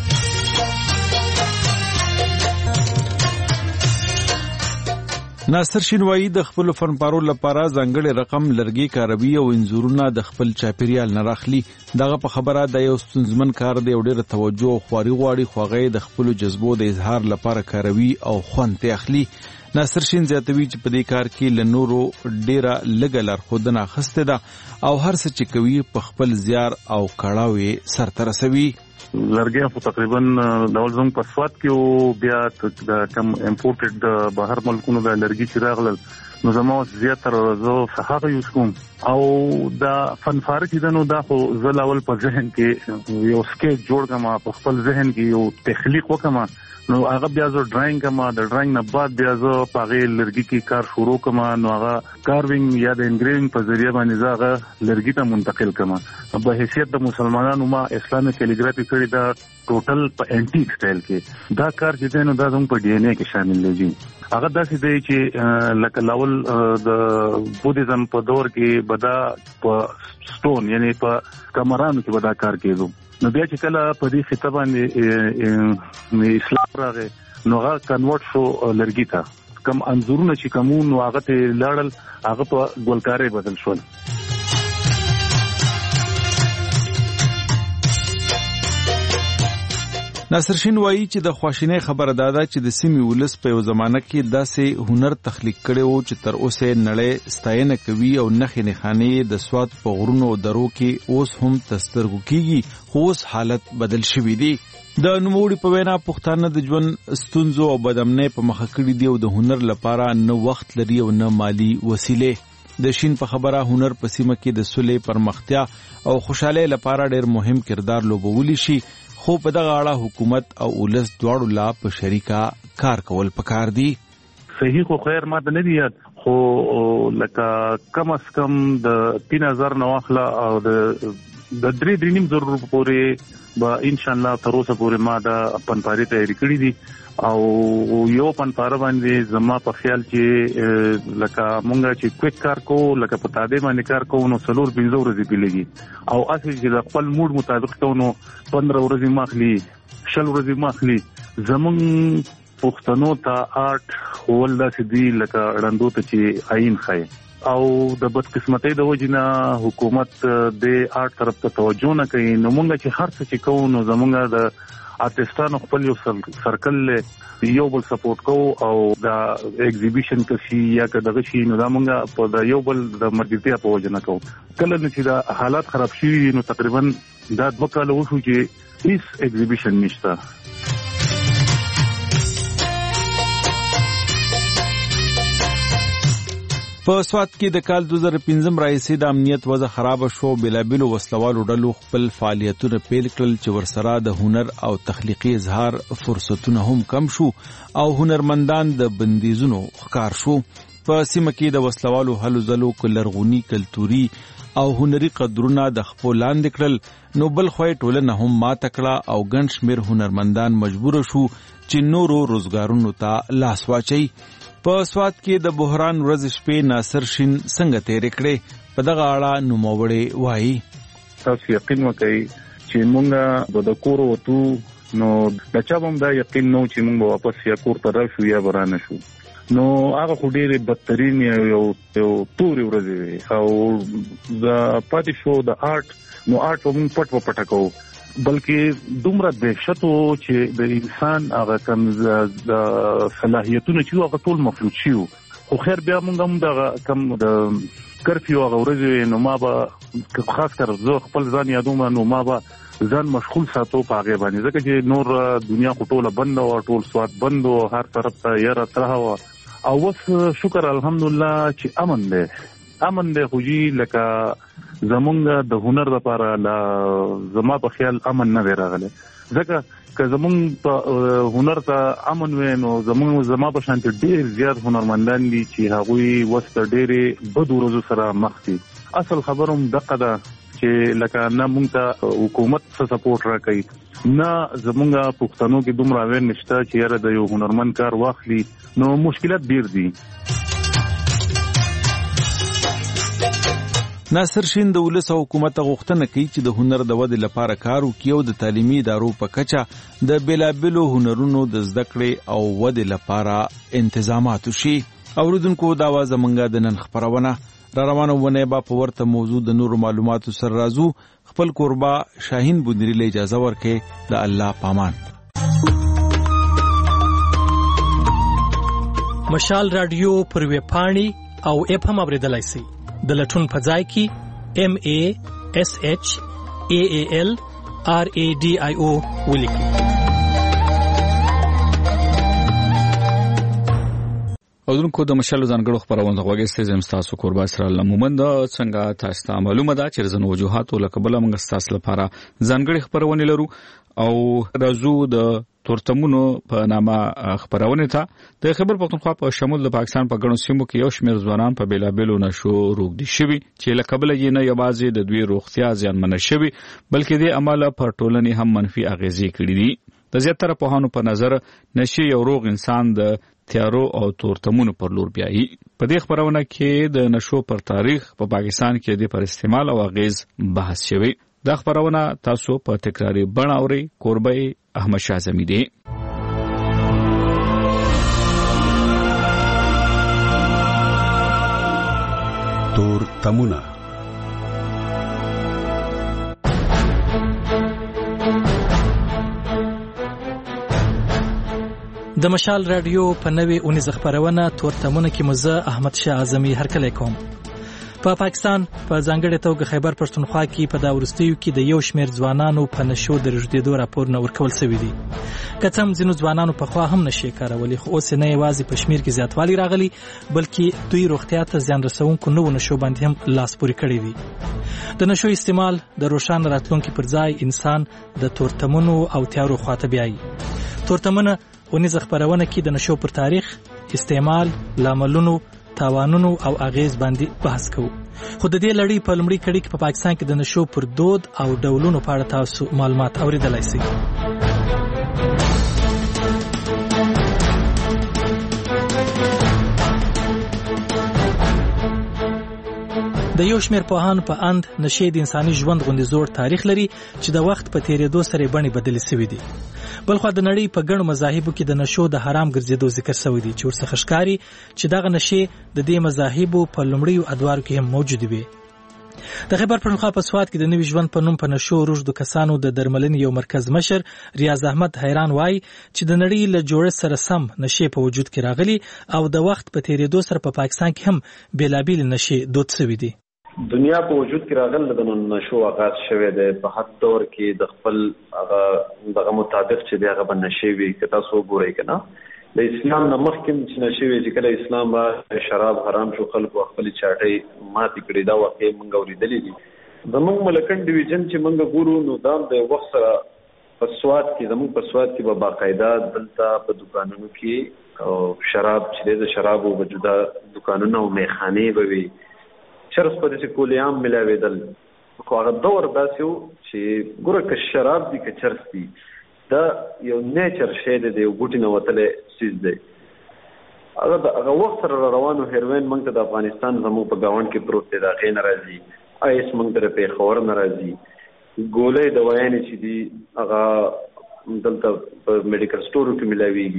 ناصر شینوایی د خپل فنپارو لپاره ځانګړي رقم لرګي کاروي او انزورونه د خپل چاپیریال نه راخلي دغه په خبره د یو ستونزمن کار دی او ډېر توجه او خواري غواړي خو هغه د خپل جذبو د اظهار لپاره کاروي او خوند ته اخلي ناصر شین زیاتوي چې په دې کار کې لنورو ډېره لګ لارښودنه اخیسته ده او هر څه چې کوي په خپل زیار او کړاوي سرته رسوي لرګي خو تقریبا ډول زموږ په سواد کې او بیا د کم امپورټډ د بهر ملکونو د لرګي چې راغلل نو زموږ زیاتره زه صحافه یوز کوم او دا فنفار چې نو دا خو زه لاول په ذهن کې یو سکیچ جوړ کما په خپل ذهن کې یو تخلیق وکما نو هغه بیا زه ډراینګ کما د ډراینګ نه بعد بیا زه په هغه لرګي کې کار شروع کما نو هغه کاروینګ یا د انګریوینګ په ذریعہ باندې زه هغه لرګي ته منتقل کما په حیثیت د مسلمانانو ما اسلامي کیلیګرافي کړی دا ټوټل په انټیک سټایل کې دا کار چې دی نو دا زموږ په ډي ان اے کې شامل دی هغه داسې دی چې لکه لاول د بودیزم په دور کې بدا په سټون یعنی په کمرانو کې بدا کار کېدو نو بیا چې کله په دې خطه باندې اسلام راغی نو هغه کنورټ شو لرګي ته کم انزورونه چې کومون نو هغه ته لاړل هغه په ګلکارې بدل شول ناصر شین وایي چې د خواشینۍ خبره دا ده چې د سیمې ولس په یو زمانه کې داسې هنر تخلیق کړي وو چې تر اوسه نړۍ ستاینه کوي او نښې نښانې د سواد په غرونو او درو کې اوس هم تسترګو کیږي خو اوس حالت بدل شوی دی د نوموړي په وینا پښتانه د ژوند ستونزو او بدامنۍ په مخه کړي دي او د هنر لپاره نه وخت لري او نه مالی وسیلې د شین په خبره هنر په سیمه کې د سولې پرمختیا او خوشاله لپاره ډېر مهم کردار لوبولی شي خو په دغه اړه حکومت او ولس دواړو لا په شریکا کار کول پکار دي صحیح خو خیر ماته نه دی یاد خو لکه کم از کم د تین هزار نو اخلا او د د درې درې نیم زره پورې به ان شاء الله تر اوسه پورې ما د پنپاري تیاری کړې دي او یو پنپاره باندې زما په خیال چې لکه مونږه چې کویک کار کو لکه په تابع باندې کار کو نو څلور پنځه ورځې پیلېږي او اصل چې د خپل موډ مطابق کو نو پندرہ ورځې ماخلي شل ورځې ماخلي زمون پښتنو ته آرټ ولدا سدي لکه رندو ته چې عین خای او د بدقسمتۍ د وجنه حکومت د آرټ طرف ته توجه نه کوي نو مونږ چې هر څه چې کوو نو زمونږ د آرټستانو خپل یو سرکل له یو بل سپورټ کوو او دا ایگزیبیشن کشي یا کداغه شي نو دا مونږ په د یو بل د مرګتیا په وجه نه کوو کله چې دا حالات خراب شي نو تقریبا دا دوه کال وشو چې هیڅ ایگزیبیشن نشته په سواد کې د کال دوه زره پنځم راځي د امنیت وضع خراب شو بلابلو وسلوالو ډلو خپل فعالیتونه پیل کړل چې ورسره د هنر او تخلیقي اظهار فرصتونه هم کم شو او هنرمندان د بندیزونو ښکار شو په سیمه کې د وسلوالو هلو ځلو کلرغونی کلتوري او هنري قدرونه د خپل لاندې کړل نو بل خوې ټولنه هم ماته کړه او ګڼ شمېر هنرمندان مجبور شو چې نورو روزګارونو ته لاس واچي په سواد کې د بحران ورځ شپې ناصر شین څنګه تیر کړي په دغه اړه نوموړی وایي تاسو یقین وکړئ چې مونږ د کور وته نو د چا هم دا یقین نو چې موږ واپس یا کور ته راشو یا برانه شو. نو هغه خو ډېرې بدترین یو یو تورې ورځې او د پاتې شو د آرټ نو آرټ هم پټ په پټه کوو، بلکې دومره دهشت و چې د انسان هغه کم د صلاحیتونه چې هغه ټول مفلوج شي. خو خیر بیا موږ هم د کم د کرفیو هغه ورځې نو ما به خاص کر زه خپل ځان یادوم، نو ما به ځان مشغول ساتو په هغې باندې، ځکه چې نور دنیا خو ټوله بنده وه، ټول سوات بند و، هر طرف ته یره ترهه وه. او اوس شکر الحمدلله چې امن دی، امن دی. خو جي لکه زمونږ د هنر لپاره لا زما په خیال امن نه دی راغلی، ځکه که زمونږ په هنر ته امن وي نو زمونږ زما په شان ډېر زیات هنرمندان دي چې هغوی اوس د ډېرې بدو ورځو سره مخ دي. اصل خبر هم دغه ده چې لکه نه مونږ ته حکومت څه سپورټ راکوي، نه زمونږ پښتنو کې دومره اویر نشته چې یاره د یو هنرمند کار واخلي، نو مشکلات ډېر دي. ناصر شین د ولس او حکومت غوښتنه کوي چې د هنر د ودې لپاره کار وکړي او د تعلیمي ادارو په کچه د بیلابیلو هنرونو د زده کړې او ودې لپاره انتظامات وشي. اوریدونکو دا وه زمونږ د نن خپرونه. را روانه ونې به په ورته موضوع د نورو معلوماتو سره راځو. خپل کوربه شاهین بندري له اجازه ورکړي. د الله پامان. مشال رادیو پر ویب پاڼې او اپ هم اوریدلای شئ. د لټون په ځای کې ایم ای ایس ایچ ای ای ایل آر ای ډي آی او ولیکئ. اوردونکو د مشال ځانګړو خبرونه غوږی سیزم تاسو کوربه اسرائیل مومند څنګه تاسو ته معلومه ده چې زنه وجوهات لکه بل موږ تاسو لپاره ځانګړي خبرونه لرو او راځو د تورتمونو په نامه خبرونه ته. د خبر پښتونخوا په شمول د پاکستان په ګڼو سیمو کې یو شمېر ځوانان په بیلابیلو نشو روږدي شوي چې له کبله یې نه یوازې د دوی روغتیا زیانمنه شوي بلکې د عمله پر ټولنې هم منفي اغیزې کړې دي. د زیاتره پوهانو په نظر نشي یو روغ انسان د تیارو او تورتمونو پر لور بیایي. په دې خبرونه کې د نشو پر تاریخ په پا پاکستان کې د پر استعمال او اغیز بحث شوی. دا خبرونه تاسو په تکراری بڼه اورئ. کوربه احمد شاه زمیدی. تورتمونه د مشال رادیو په نوې اونیزه خبرونه تورتمونه کې مزه احمد شاه اعظمي هرکلی کوم. په پاکستان په ځانګړې توګه خیبر پښتونخوا کې په دا وروستیو کې د یو شمېر ځوانانو په نشو د رژدېدو راپورونه ورکول شوي دي. که څه هم ځینو ځوانانو پخوا هم نشې کارولې، خو اوس نه یوازې په شمېر کې زیاتوالی راغلی بلکې دوی روغتیا ته زیان رسونکو نوو نشو باندې هم لاس پورې کړی دي. د نشو استعمال د روښانه راتلونکي پر ځای انسان د تورتمونو او تیارو خواته بیایي. تورتمونه اونیزه خبرونه کې د نشو پر تاریخ، استعمال، لاملونو، تاوانونو او اغیز باندې بحث کوو. خو د دې لړۍ په لومړي کړۍ کې په پاکستان کې د نشو پر دود او ډولونو په اړه تاسو معلومات اوریدلای شئ. د یو شمېر پوهانو په اند نشې د انساني ژوند غوندې زوړ تاریخ لري چې د وخت په تیریدو سره بڼې بدلې شوي دي. بلخو د نړۍ په ګڼو مذاهبو کې د نشو د حرام ګرځېدو ذکر شوی دی چې ورڅخه ښکاري چې دغه نشې د دې مذاهبو په لومړیو ادوارو کې هم موجودې وي. د خیبر پښتونخوا په سوات کې د نوي ژوند په نوم په نشو روږدو کسانو د درملنې یو مرکز مشر ریاض احمد حیران وایي چې د نړۍ له جوړښت سره سم نشې په وجود کې راغلي او د وخت په تیریدو سره په پاکستان کې هم بیلابیل نشې دود شوي دي. دنیا په وجود کې راغله د نشو آغاز شوی دی. په هر دور کې د خپل هغه دغه مطابق چې دی هغه به نشې وي. که تاسو وګورئ که نه د اسلام نه مخکې چې نشې وي چې کله اسلام به شراب حرام شو خلکو خپلې چاټۍ ماتې کړې دا واقعې موږ اورېدلې دي. زموږ ملکن ډیویژن چې موږ ګورو نو دا د وخت سره په سوات کې زموږ په سوات کې به باقاعده دلته په دوکانونو کې او شراب چې دی د شرابو به جدا دوکانونه او میخانې به وي. چرس په دې کولیام ملاوېدل. خو هغه دور داسې و چې ګوره که شراب دي که چرس دي دا یو نیچر شی دی، د یو بوټي نه وتلی څیز دی. هغه د هغه وخت سره روانو هیروین موږ ته د افغانستان زموږ په ګاونډ کې پروت دی، د هغې نه راځي. ایس موږ ته د پېښور نه راځي. ګولۍ دوايانې چې دي هغه دلته په میډیکل سٹورو کې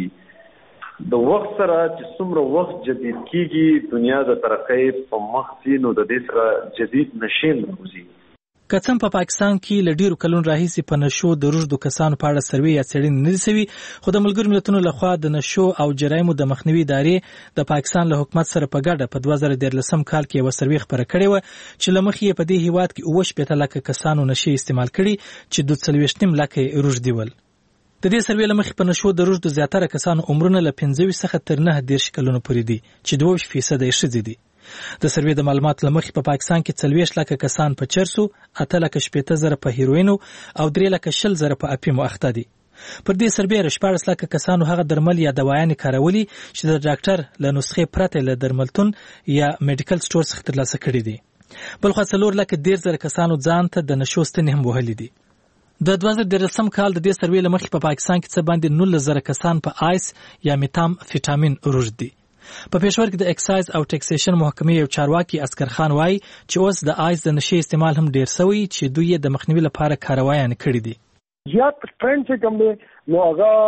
ملاويږي د وخت سره چې څومره وخت جدید کیږي دنیا د ترقۍ په مخ ځي نو د دې سره جدید نشیم راوځي. کڅم په پاکستان کې ل ډیرو کلونو راهیسې په نشو د روږدو کسانو په اړه سروې یا څېړنې نه دي سوي، خو د ملګرو ملتونو لخوا د نشو او جرایمو د مخنیوي ادارې د پاکستان له حکومت سره په ګډه په دوه زره دیارلسم کال کې یوه سروې خپره کړې وه چې له مخې یې په دې هیواد کې اووه شپېته لکه کسانو نشې استعمال کړي چې دوه څلوېښت نیم لکه یې روږدي ول. د دې سروې له مخې په نشو د روږدو زیاتره کسانو عمرونه له پنځه ویشت څخه تر نهه دېرش کلونو پورې دي چې دوه ویشت فیصده یې ښځې دي. د سروې د معلوماتو له مخې په پاکستان کې څلوېښت لکه کسان په چرسو، اته لکه شپېته زره په هیروینو او درې لکه شل زره په اپیمو اخته دي. پر دې سربېره شپاړس لکه کسانو هغه درمل یا دوايانې کارولي چې د ډاکټر له نسخې پرته له درملتون یا میډیکل سٹور څخه ترلاسه کړي دي. بلخوا څلور لکه دېرش زره کسانو ځان ته د نشو ستنې هم وهلي دي. د دوه زره دیارلسم کال د دې سروې له مخې په پاکستان کې څه باندې نولس زره کسان په آیس یا میتام فیټامین روږد دي. په پېښور کې د اکسایز او ټیکسیشن محکمې یو چارواکي اسکر خان وایي چې اوس د آیس د نشې استعمال هم ډیر شوی چې دوی یې د مخنیوي لپاره کاروایان کړي دي. زیات ټرند چې کوم دی نو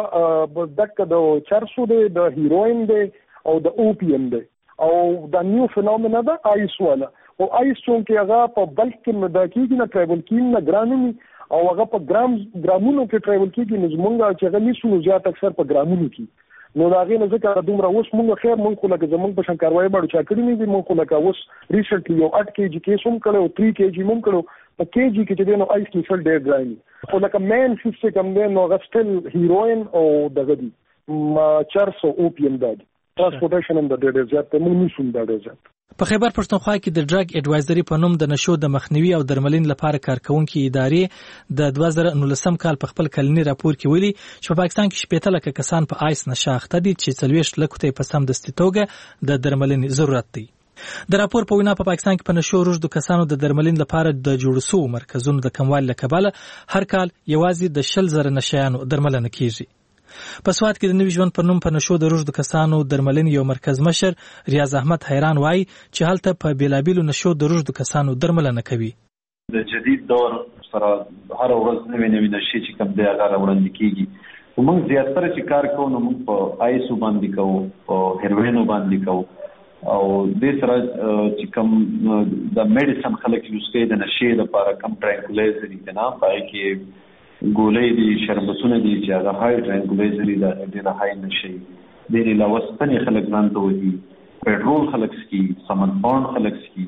هغه دغه د چرسو دی، د هیروین دی او د اوپیم دی او د نیو فینومنا د آیس والا او آیس چې هغه په بلک کې نه دقیق نه ټریول کین نه ګرانومي او هغه په ګرام ګرامونو کې ټریول کیږي نو زمونږ چې هغه نشو زیات اکثر په ګرامونو کې نو دا غي نه ځکه دومره اوس مونږ خیر مونږ خو لکه زمونږ په شان کاروای باندې چا کړی نه دي. مونږ خو لکه اوس ریسنټلی یو اټ کېجی کیس هم کړو، تھری کېجی مونږ کړو په کېجی کې چې نو آیس لیفل ډیر ګرانی خو لکه مین سیستم دی نو غستل هیروین او دغه دي چرس او اوپیم دادي ترانسپورټیشن هم د ډېر زیات مونږ نشو دا ډېر زیات. په خیبر پښتونخوا کې د ډرګ اډوایزري په نوم د نشو د مخنیوي او درملنې لپاره کارکونکي ادارې د دوه زره نولسم کال په خپل کلني راپور کې ویلي چې په پاکستان کې شپېته لکه کسان په آیس نشه اخته دي چې څلوېښت لکو ته په سمدستي توګه د درملنې ضرورت دی. د راپور په وینا په پاکستان کې په نشو روږدو کسانو د درملنې لپاره د جوړ شوو مرکزونو د کموالي له کبله هر کال یوازې د شل زره نشیانو درملنه کیږي. په سواد کې د نوي ژوند په نوم په نشو د روږدو کسانو درملنې یو مرکز مشر ریاض احمد حیران وایي چې هلته په بیلابیلو نشو د روږدو کسانو درملنه کوي. د جدید دور سره هر ورځ نوې نوې نشې چې کوم دی هغه وړاندې کیږي. موږ زیاتره چې کار کوو نو موږ په آیسو باندې کوو او هیروینو باندې کوو او د سره چې کوم د میډیسن خلک یوز کوي د نشې لپاره کم ټرانکولايزر دي نه پای کې ګولې دي شربتونه دي چې هغه هاي ټرانکولايزر دي د هاي نشي د دې لوستنې خلک ځان ته ودی پېټرول خلک سکي سمن پاون خلک سکي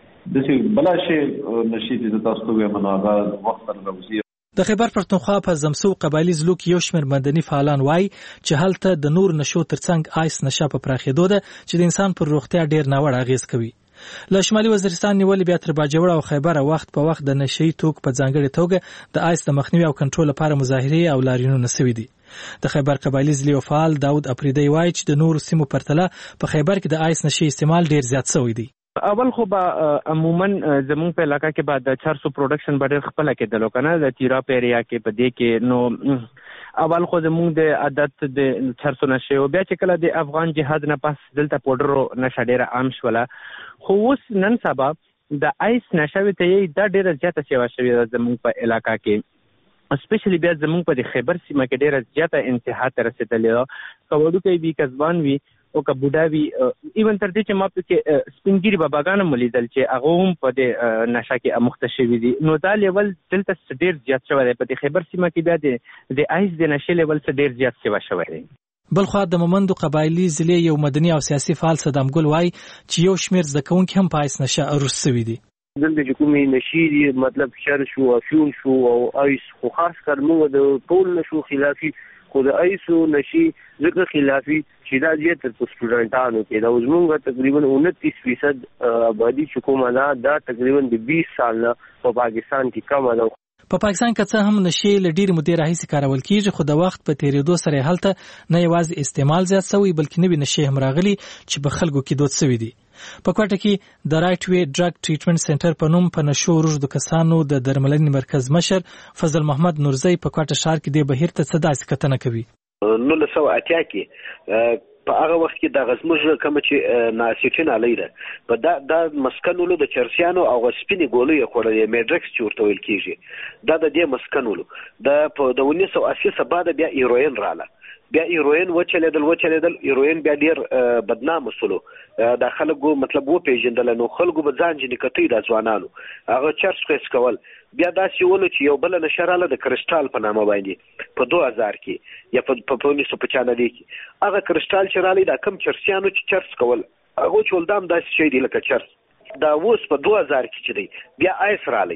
د څه بلا شي نشي د تاسو ته مناغه وخت راوځي. د خیبر پښتونخوا په زمسو قبایلی ضلع کې یو شمېر مدني فعالان وایي چې هلته د نور نشو ترڅنګ آیس نشه په پراخېدو ده چې د انسان پر روغتیا ډیر ناوړه اغېز کوي. له شمالي وزیرستان نیولې بیا تر باجوړ او خیبر وخت په وخت د نشي توک په ځانګړي توګه د آیس د مخنیوي او کنټرول لپاره مظاهرې او لاریونونه سوي دي. د خیبر قبایلی ضلع فعال داود اپریدی وایي چې د نور سیمو پرتله په خیبر کې د آیس نشي استعمال ډیر زیات شوی دی. اول خو به عموما زمون په علاقہ کې بعد د چارسو پروډکشن ډېر خپل کې د لوکنه د تیرا پیریا کې په دې کې نو اول خو زمون د عادت د چارسو نشه او بیا چې کله د افغان جهاد نه پاس دلته پودرو نشه ډېر عام شوله خو اوس نن سبا د آیس نشه ته یې د ډېر زیاته سیوا شوی زمون په علاقہ کې اسپیشلی بیا زمون په خیبر سیمه کې ډېر زیاته انتها ته رسیدلې کوډو کې بي کسبان وی او که بوډاوي ایون تر دې چې ما په کې سپینګری باباګان ملیدل چې هغه هم په دې نشه کې مخته شوي دي نو دا لیول دلته ډېر زیات شوی دی. په خیبر سیمه کې بیا د آیس د نشې لیول ډېر زیات شوی شوی دی. بلخوا د مومندو قبایلی ضلع یو مدني او سیاسي فعال صدام ګل وایي چې یو شمېر زده کوونکي هم په آیس نشه اروس شوي دي. دلته چې کومې نشې دي مطلب شر شو افیون شو او آیس خو خاص کر موږ د ټول نشو خلافي خو د آیسو نشي ځکه خلافي چې دا زیاتره په سټوډنټانو کې دا زموږ تقریبا انتیس فیصد آبادي چې کومه ده دا تقریبا د بیس سال نه په پاکستان کې کمه ده. په پاکستان کې څه هم نشې له ډېرې مودې راهیسې کارول کېږي خو د وخت په تېرېدو سره هلته نه یوازې استعمال زیات شوی بلکې نوي نشې هم راغلي چې په خلکو کې دود شوي دي. په کوټه کې د رائټ وی ډرګ ټریټمنټ سنټر په نوم په نشو روږدو کسانو د درملنې مرکز مشر فضل محمد نورزی په کوټه ښار کې د بهیر ته څه داسې کتنه کوي. نولس سوه اتیا کې په هغه وخت کې د غزموږ کوم چې ناسیټین علی ده په دا د مسکنولو د چرسیانو او سپینې ګولې خوړلې میډرکس چې ورته ویل کیږي دا د دې مسکنولو د په د انیس سو اسی څخه بعد بیا هیروین رااله بیا هیروین وچلیدل وچلیدل هیروین بیا ډیر بدنام وسلو د خلکو مطلب و پیژندل نو خلکو به ځان جنې کتي د ځوانانو هغه چرس خېس کول بیا داسې ولو چې یو بل نشراله د کرسټال په نامه باندې په دوه هزار کې یا په انیس سو پچانوي کې هغه کرسټال چې رالی دا کم چرسیانو چې چرس کول هغه چول دام داسې شي دی لکه چرس دا اوس په دوه هزار کې چې دی بیا آیس رالی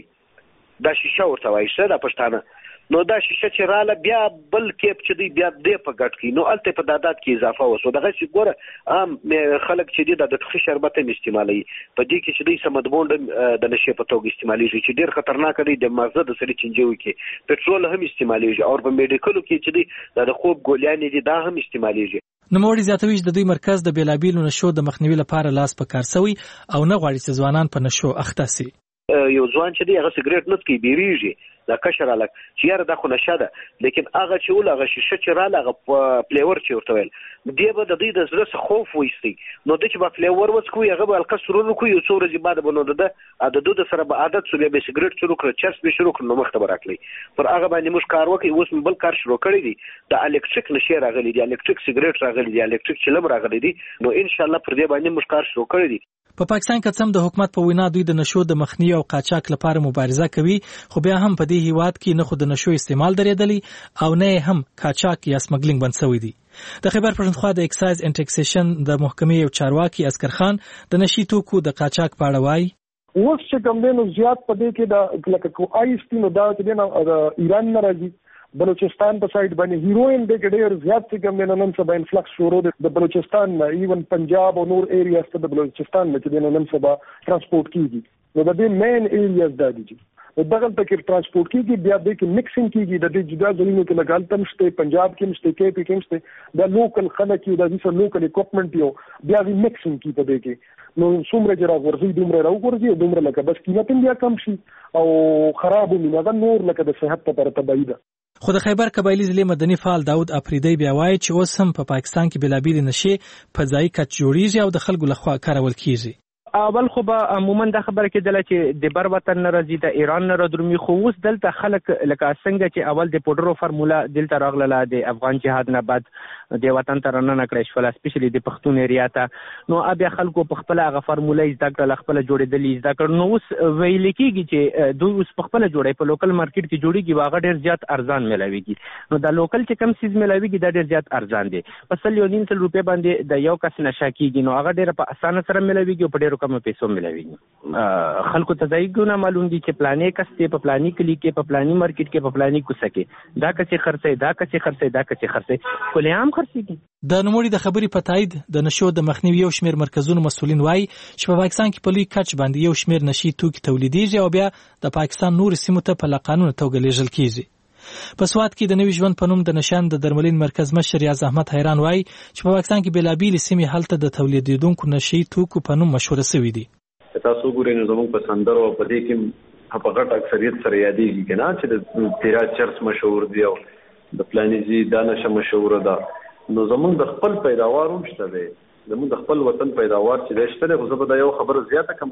دا شیشه ورته وایي شه د پښتانه نو دا شیشه چې رااله بیا بل کیپ چې دی بیا دې په ګټ کې نو الته په دادات کې اضافه وسو دغه چې ګوره عام خلک چې دی د ټخي شربت هم استعمالي په دې کې چې دی سمد بوند د نشه په توګه استعمالي چې ډیر خطرناک دی د مغزه د سړي چنجوي کې پټرول هم استعمالي او په میډیکلو کې چې دی د خوب ګولیانې دي دا هم استعمالي نوموړي زیاتوي د دوی مرکز د بیلابیلو نشو د مخنیوي لپاره لاس په کار سوی او نه غواړي چې ځوانان په نشو اخته سي یو ځوان چې دی هغه سیګریټ نه کوي بیریږي دا کشر الک چې یاره دا خو نشه ده لیکن هغه چې ول هغه شیشه چې رااله هغه فلیور چې ورته ویل دی به د دې د زړه خوف وېستي نو د چې با فلیور وڅکوي هغه به الکسرونو کوي یو څو ورځې بعد به نو د د دوه سره به عادت سو به سیګریټ شروع کړ چرس به شروع کړ نو مخ ته راکلی پر هغه باندې موږ کار وکړي اوس بل کار شروع کړی دی د الکتریک نشه راغلی دی الکتریک سیګریټ راغلی دی الکتریک چلم راغلی دی نو ان شاء الله پر دې باندې موږ کار شروع کړی دی په پا پاکستان کې څم د حکومت په وینا دوی د نشو د مخنیوي او قاچاق لپاره مبارزه کوي خو بیا هم په دې هیواد کې نه خو د نشو استعمال درېدلی او نه هم قاچاق یا سمګلینګ بند شوی دی د خیبر پښتونخوا د ایکسایز اینډ ټیکسیشن د محکمې یو چارواکي اسکر خان د نشي توکو د قاچاق په اړه وایي اوس چې کوم دینو زیات په دې کې د لکه کو آیسټي نو دا چې نه ایران نه راځي بلوچستان په سایډ باندې هیروین د ډېر زیات څه کوم نن سبا انفلکس شروع د بلوچستان نه ایون پنجاب او نور ایریاز ته د بلوچستان نه چې نن سبا ترانسپورت کیږي نو د دې مین ایریاز د دي دغه تک ترانسپورت کیږي بیا د کې مکسینګ کیږي د دې جدا ځایونو کې لګال تم شته پنجاب کې مشته کې پی کې مشته د لوکل خلک د دې لوکل اکوپمنټ یو بیا د مکسینګ کی په دې کې نو څومره جرا ورځي دومره راوګورځي دومره لکه بس قیمت بیا کم شي او خراب وي نه نور لکه د صحت لپاره تبعید خو د خیبر قبایلی ضلع مدني فعال داود افریدی بیا وایي چې اوس هم په پاکستان کې بلابیل نشي په ځای کچ جوړیږي او د خلکو لخوا کارول کیږي اول خو به عموما د خبره کېدله چې د بر وطن نه راځي د ایران نه راځي خو اوس دلته خلک لکه څنګه چې اول د پودرو فارمولا دلته راغله د افغان جهاد نه بعد د وطن تر نه نکړې شول سپیشلی د پښتون ایریا ته نو بیا خلکو په خپل هغه فارمولا زده کړل خپل جوړېدلې زده کړ نو اوس ویل کېږي چې دوی اوس په خپل جوړې په لوکل مارکیټ کې جوړيږي واغ ډېر زیات ارزان ملاويږي نو د لوکل چې کم سیز ملاويږي دا ډېر زیات ارزان دي په سل یو نیم سل روپیا باندې د یو کس نشه کېږي نو هغه ډېر په اسانه سره ملاويږي په ډېر کم پیسو ملاويږي خلکو ته ځایګونه معلوم دي چې پلانې کسته په پلانې کلی کې په پلانې مارکیټ کې په پلانې کوڅه کې دا کسي خرڅي دا کسي خرڅي دا کسي خرڅي کله عام خرڅي د نوموړي د خبرې په تایید د نشو د مخنیوي یو شمېر مرکزونو مسولین وایي چې په پاکستان کې په لوی کچ باندې یو شمېر نشي توکي تولیدېږي او بیا د پاکستان نور سیمو ته په قانون توګه لیږل کیږي په سواد کې د نوي ژوند په نوم د نشان د درملین مرکز مشر ریاض احمد حیران وایي چې په پاکستان کې بلابیل سیمې هلته د تولیدونکو نشي توکو په نوم مشهور شوی دي تاسو ګورئ نو زموږ په سندرو په دې کې په غټ اکثریت سره یادېږي کنه چې د تیرا چرس مشهور دی او د پلانیزي دانش مشهور ده نو زموږ د خپل پیداوار هم شته دی زموږ د خپل وطن پیداوار چې شته دی خو زه به دا یو خبره زیاته کوم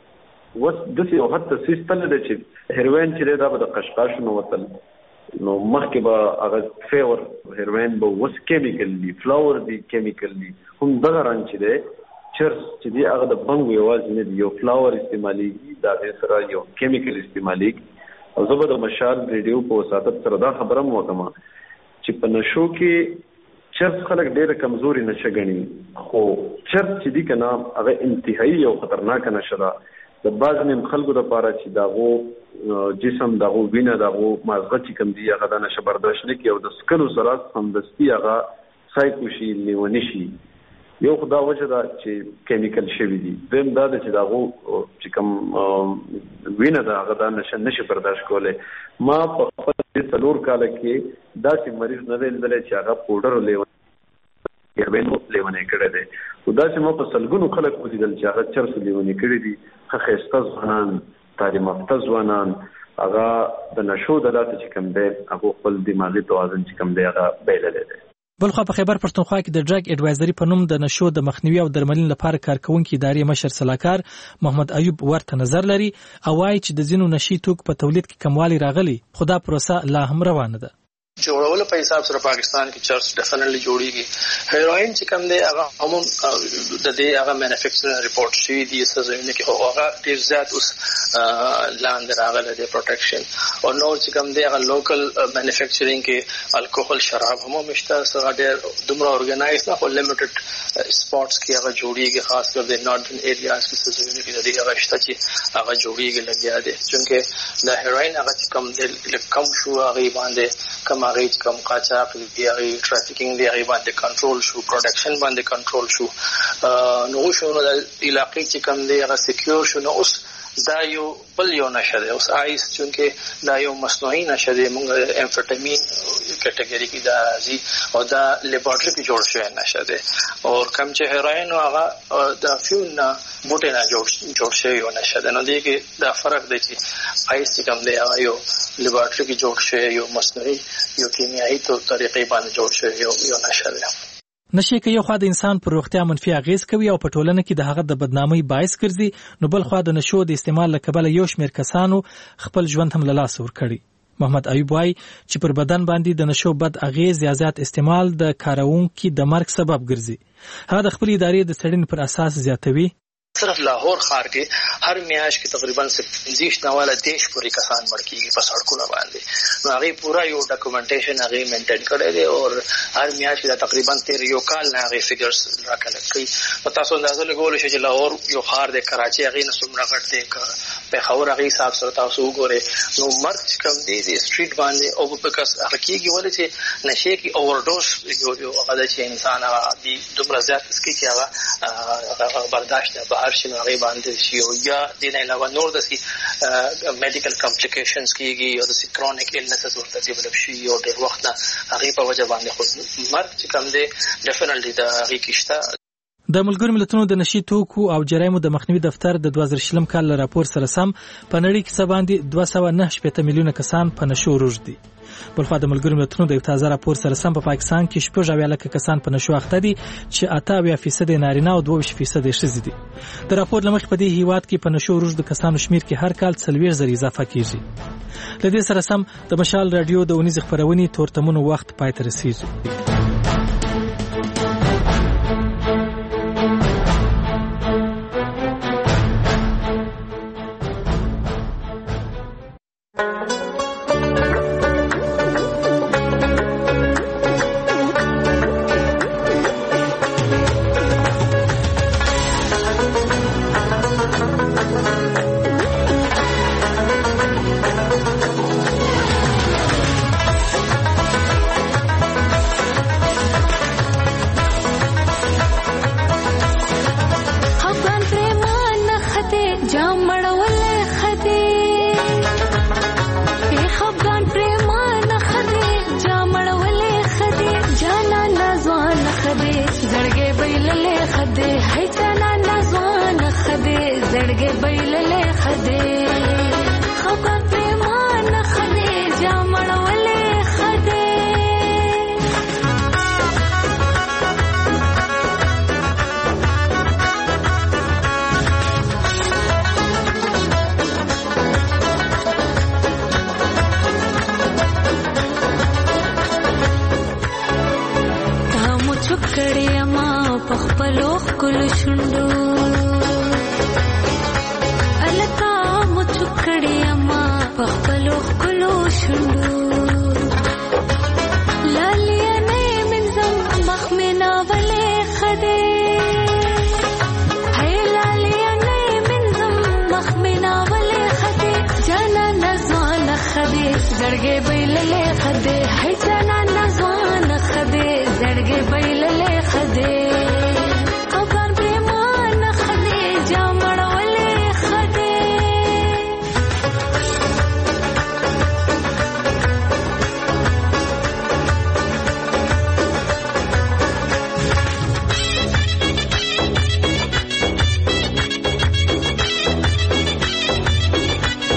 چې وس د یو حد سیستم دی چې هیروین چې دا به د قشقاش نو وطن نو مخکې به هغه فیور هیروین به وس کیمیکل دی فلاور دی کیمیکل دی هم دغه رنګ چې دی چرس چې دی هغه د بنګ یوازې نه دی یو فلاور استعمالي دا سره یو کیمیکل استعمالي او زه به د مشال ریډیو په وساتت سره دا خبره مو کوم چې په نشو کې چرس خلک ډېر کمزوري نشه غني خو چرس چې دی کنه هغه انتهایی او خطرناک نشه ده د باز نیم خلکو لپاره چې داغو جسم داغو وینه داغو مازغه چې کم دی هغه د نشه برداشت نه کوي او د سکلو سره سمدستي هغه سایکوشي لیونی شي یو خدا وجه دا چې کیمیکل شوی دی دیم دا چې داغو چې کم وینه دا هغه د نشه نشي برداشت کوله ما په خپل څلور کال کې دا چې مریض نه ویل چې هغه پودر لیو یوینو لیونه کړی دی او دا چې ما په سلګونو خلک ولیدل چې هغه چرس لیونه کړی دي خخېسته ځوانان تعلیم یافته ځوانان هغه د نشو د لاته چې کم دی هغه خپل دماغي توازن چې کم دی هغه بیلل دي بلخو په خیبر پښتونخوا کې د ډرګ اډوایزري په نوم د نشو د مخنیوي او درملنې لپاره کارکونکو ادارې مشر سلاکار محمد ایوب ورته نظر لري او وايي چې د ځینو نشي توکو په تولید کې کموالی راغلی خو دا پروسه لا هم روانه ده. جوړول په حساب سره پاکستان کې چرس ډیفینټلی جوړیږي. هیروین چې کوم دی هغه عموم د دې هغه مینوفیکچرینګ ریپورت شي دي سزونه کې هغه ډیر زیات اوس لاندې راغله د پروټیکشن او نو چې کوم دی هغه لوکل مینوفیکچرینګ کې الکوهول شراب هم مشته سره ډیر دومره اورګنایز نه خو لیمیټډ سپاټس کې هغه جوړیږي خاص کر د نارثن ایریاز کې سزونه کې د دې هغه شته چې هغه جوړیږي لګیا دي چې د هیروین هغه کم دی کم شو هغه باندې کم هغه کم قاچاق دی هغه ټرافیکینګ دی هغه باندې کنټرول شو پروډکشن باندې کنټرول شو نو شو نو د علاقې چې کم دی هغه سکیور شو نو اوس دا یو بل یو نشه دی اوس آیس چې دا یو مصنوعي نشه دی موږ امفیټامین کټګوري کې دا راځي او دا لیبارټری کې جوړ شوی نشه دی او کم چې هیروین هغه د فیون بوټي نه جوړ جوړ شوی یو نشه دی نو دی کې دا فرق دی چې آیس چې کم دی هغه یو لیبارټری کې جوړ شوی یو مصنوعي یو کیمیاوي طریقې باندې جوړ شوی یو یو نشه دی. نشي کې یو خوا د انسان پر روغتیا منفي اغیز کوي او په ټولنه کې د هغه د بدنامۍ باعث ګرځي نو بل خوا د نشو د استعمال له کبله یو شمېر کسانو خپل ژوند هم له لاسه ورکړي. محمد ایوب وايي چې پر بدن باندې د نشو بد اغیز یا زیات استعمال د کارونکو د مرګ سبب ګرځي. هغه د خپل ادارې د څېړنې پر اساس زیاتوي. صرف لاهور ښار کې هر میاشت کې تقریبا پنځه نواله دیش پورې کسان مړ کیږي په سړکونو باندې نو هغه پورا یو ډاکومنټیشن هغه مینټین کړی دی او هر میاشت کې تقریبا تیر یو کال نه هغه فګرز راکړل کوي. په تاسو اندازه لګول شي چې لاهور یو ښار دی کراچي هغه نه څومره غټ دی په خاور هغه حساب سره تاسو وګورئ نو مرګ کم دی د سټریټ باندې او په کس هغه کېږي ولې چې نشه کې اوورډوز یو یو هغه چې انسان هغه دی دومره زیات اسکی چې هغه برداشت نه هر شي هغه باندې شي او یا د نه علاوه نور د سي میډیکل کمپلیکیشنز کیږي او د سي کرونیک ایلنسز ورته ډیولپ شي او د وخت نه هغه په وجه باندې خو مرګ چې کوم دی ډیفینټلی د هغه کیشته. د ملګرو ملتونو د نشي توکو او جرایمو د مخنیوي دفتر د دوه زره شلم کال راپور سره سم په نړۍ کې څه باندې دوه سوه نه شپږ میلیونه کسان په نشو روږدي. بلخوا د ملګرو ملتونو د یو تازه راپور سره سم په پاکستان کې شپږ اویا لکه کسان په نشو اخته دي چې اته اویا فیصد نارینه او دوه ویشت فیصد ښځې دي. د راپور له مخې په دې هیواد کې په نشو روږدو کسانو شمیر کې هر کال څلوېښت زره اضافه کیږي. له دې سره سم د مشال رادیو د اونیز خبرونې تورتمونو وخت پای ته رسیږي.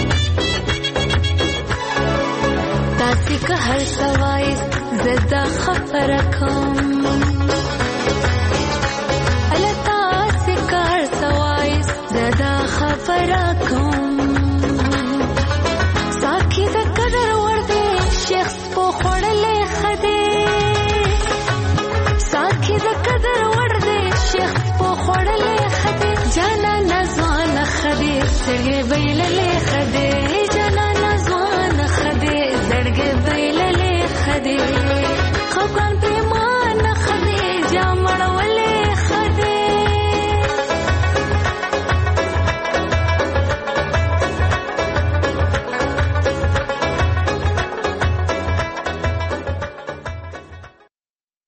زدا خبره کوم التا سکار سوای زدا خبره کوم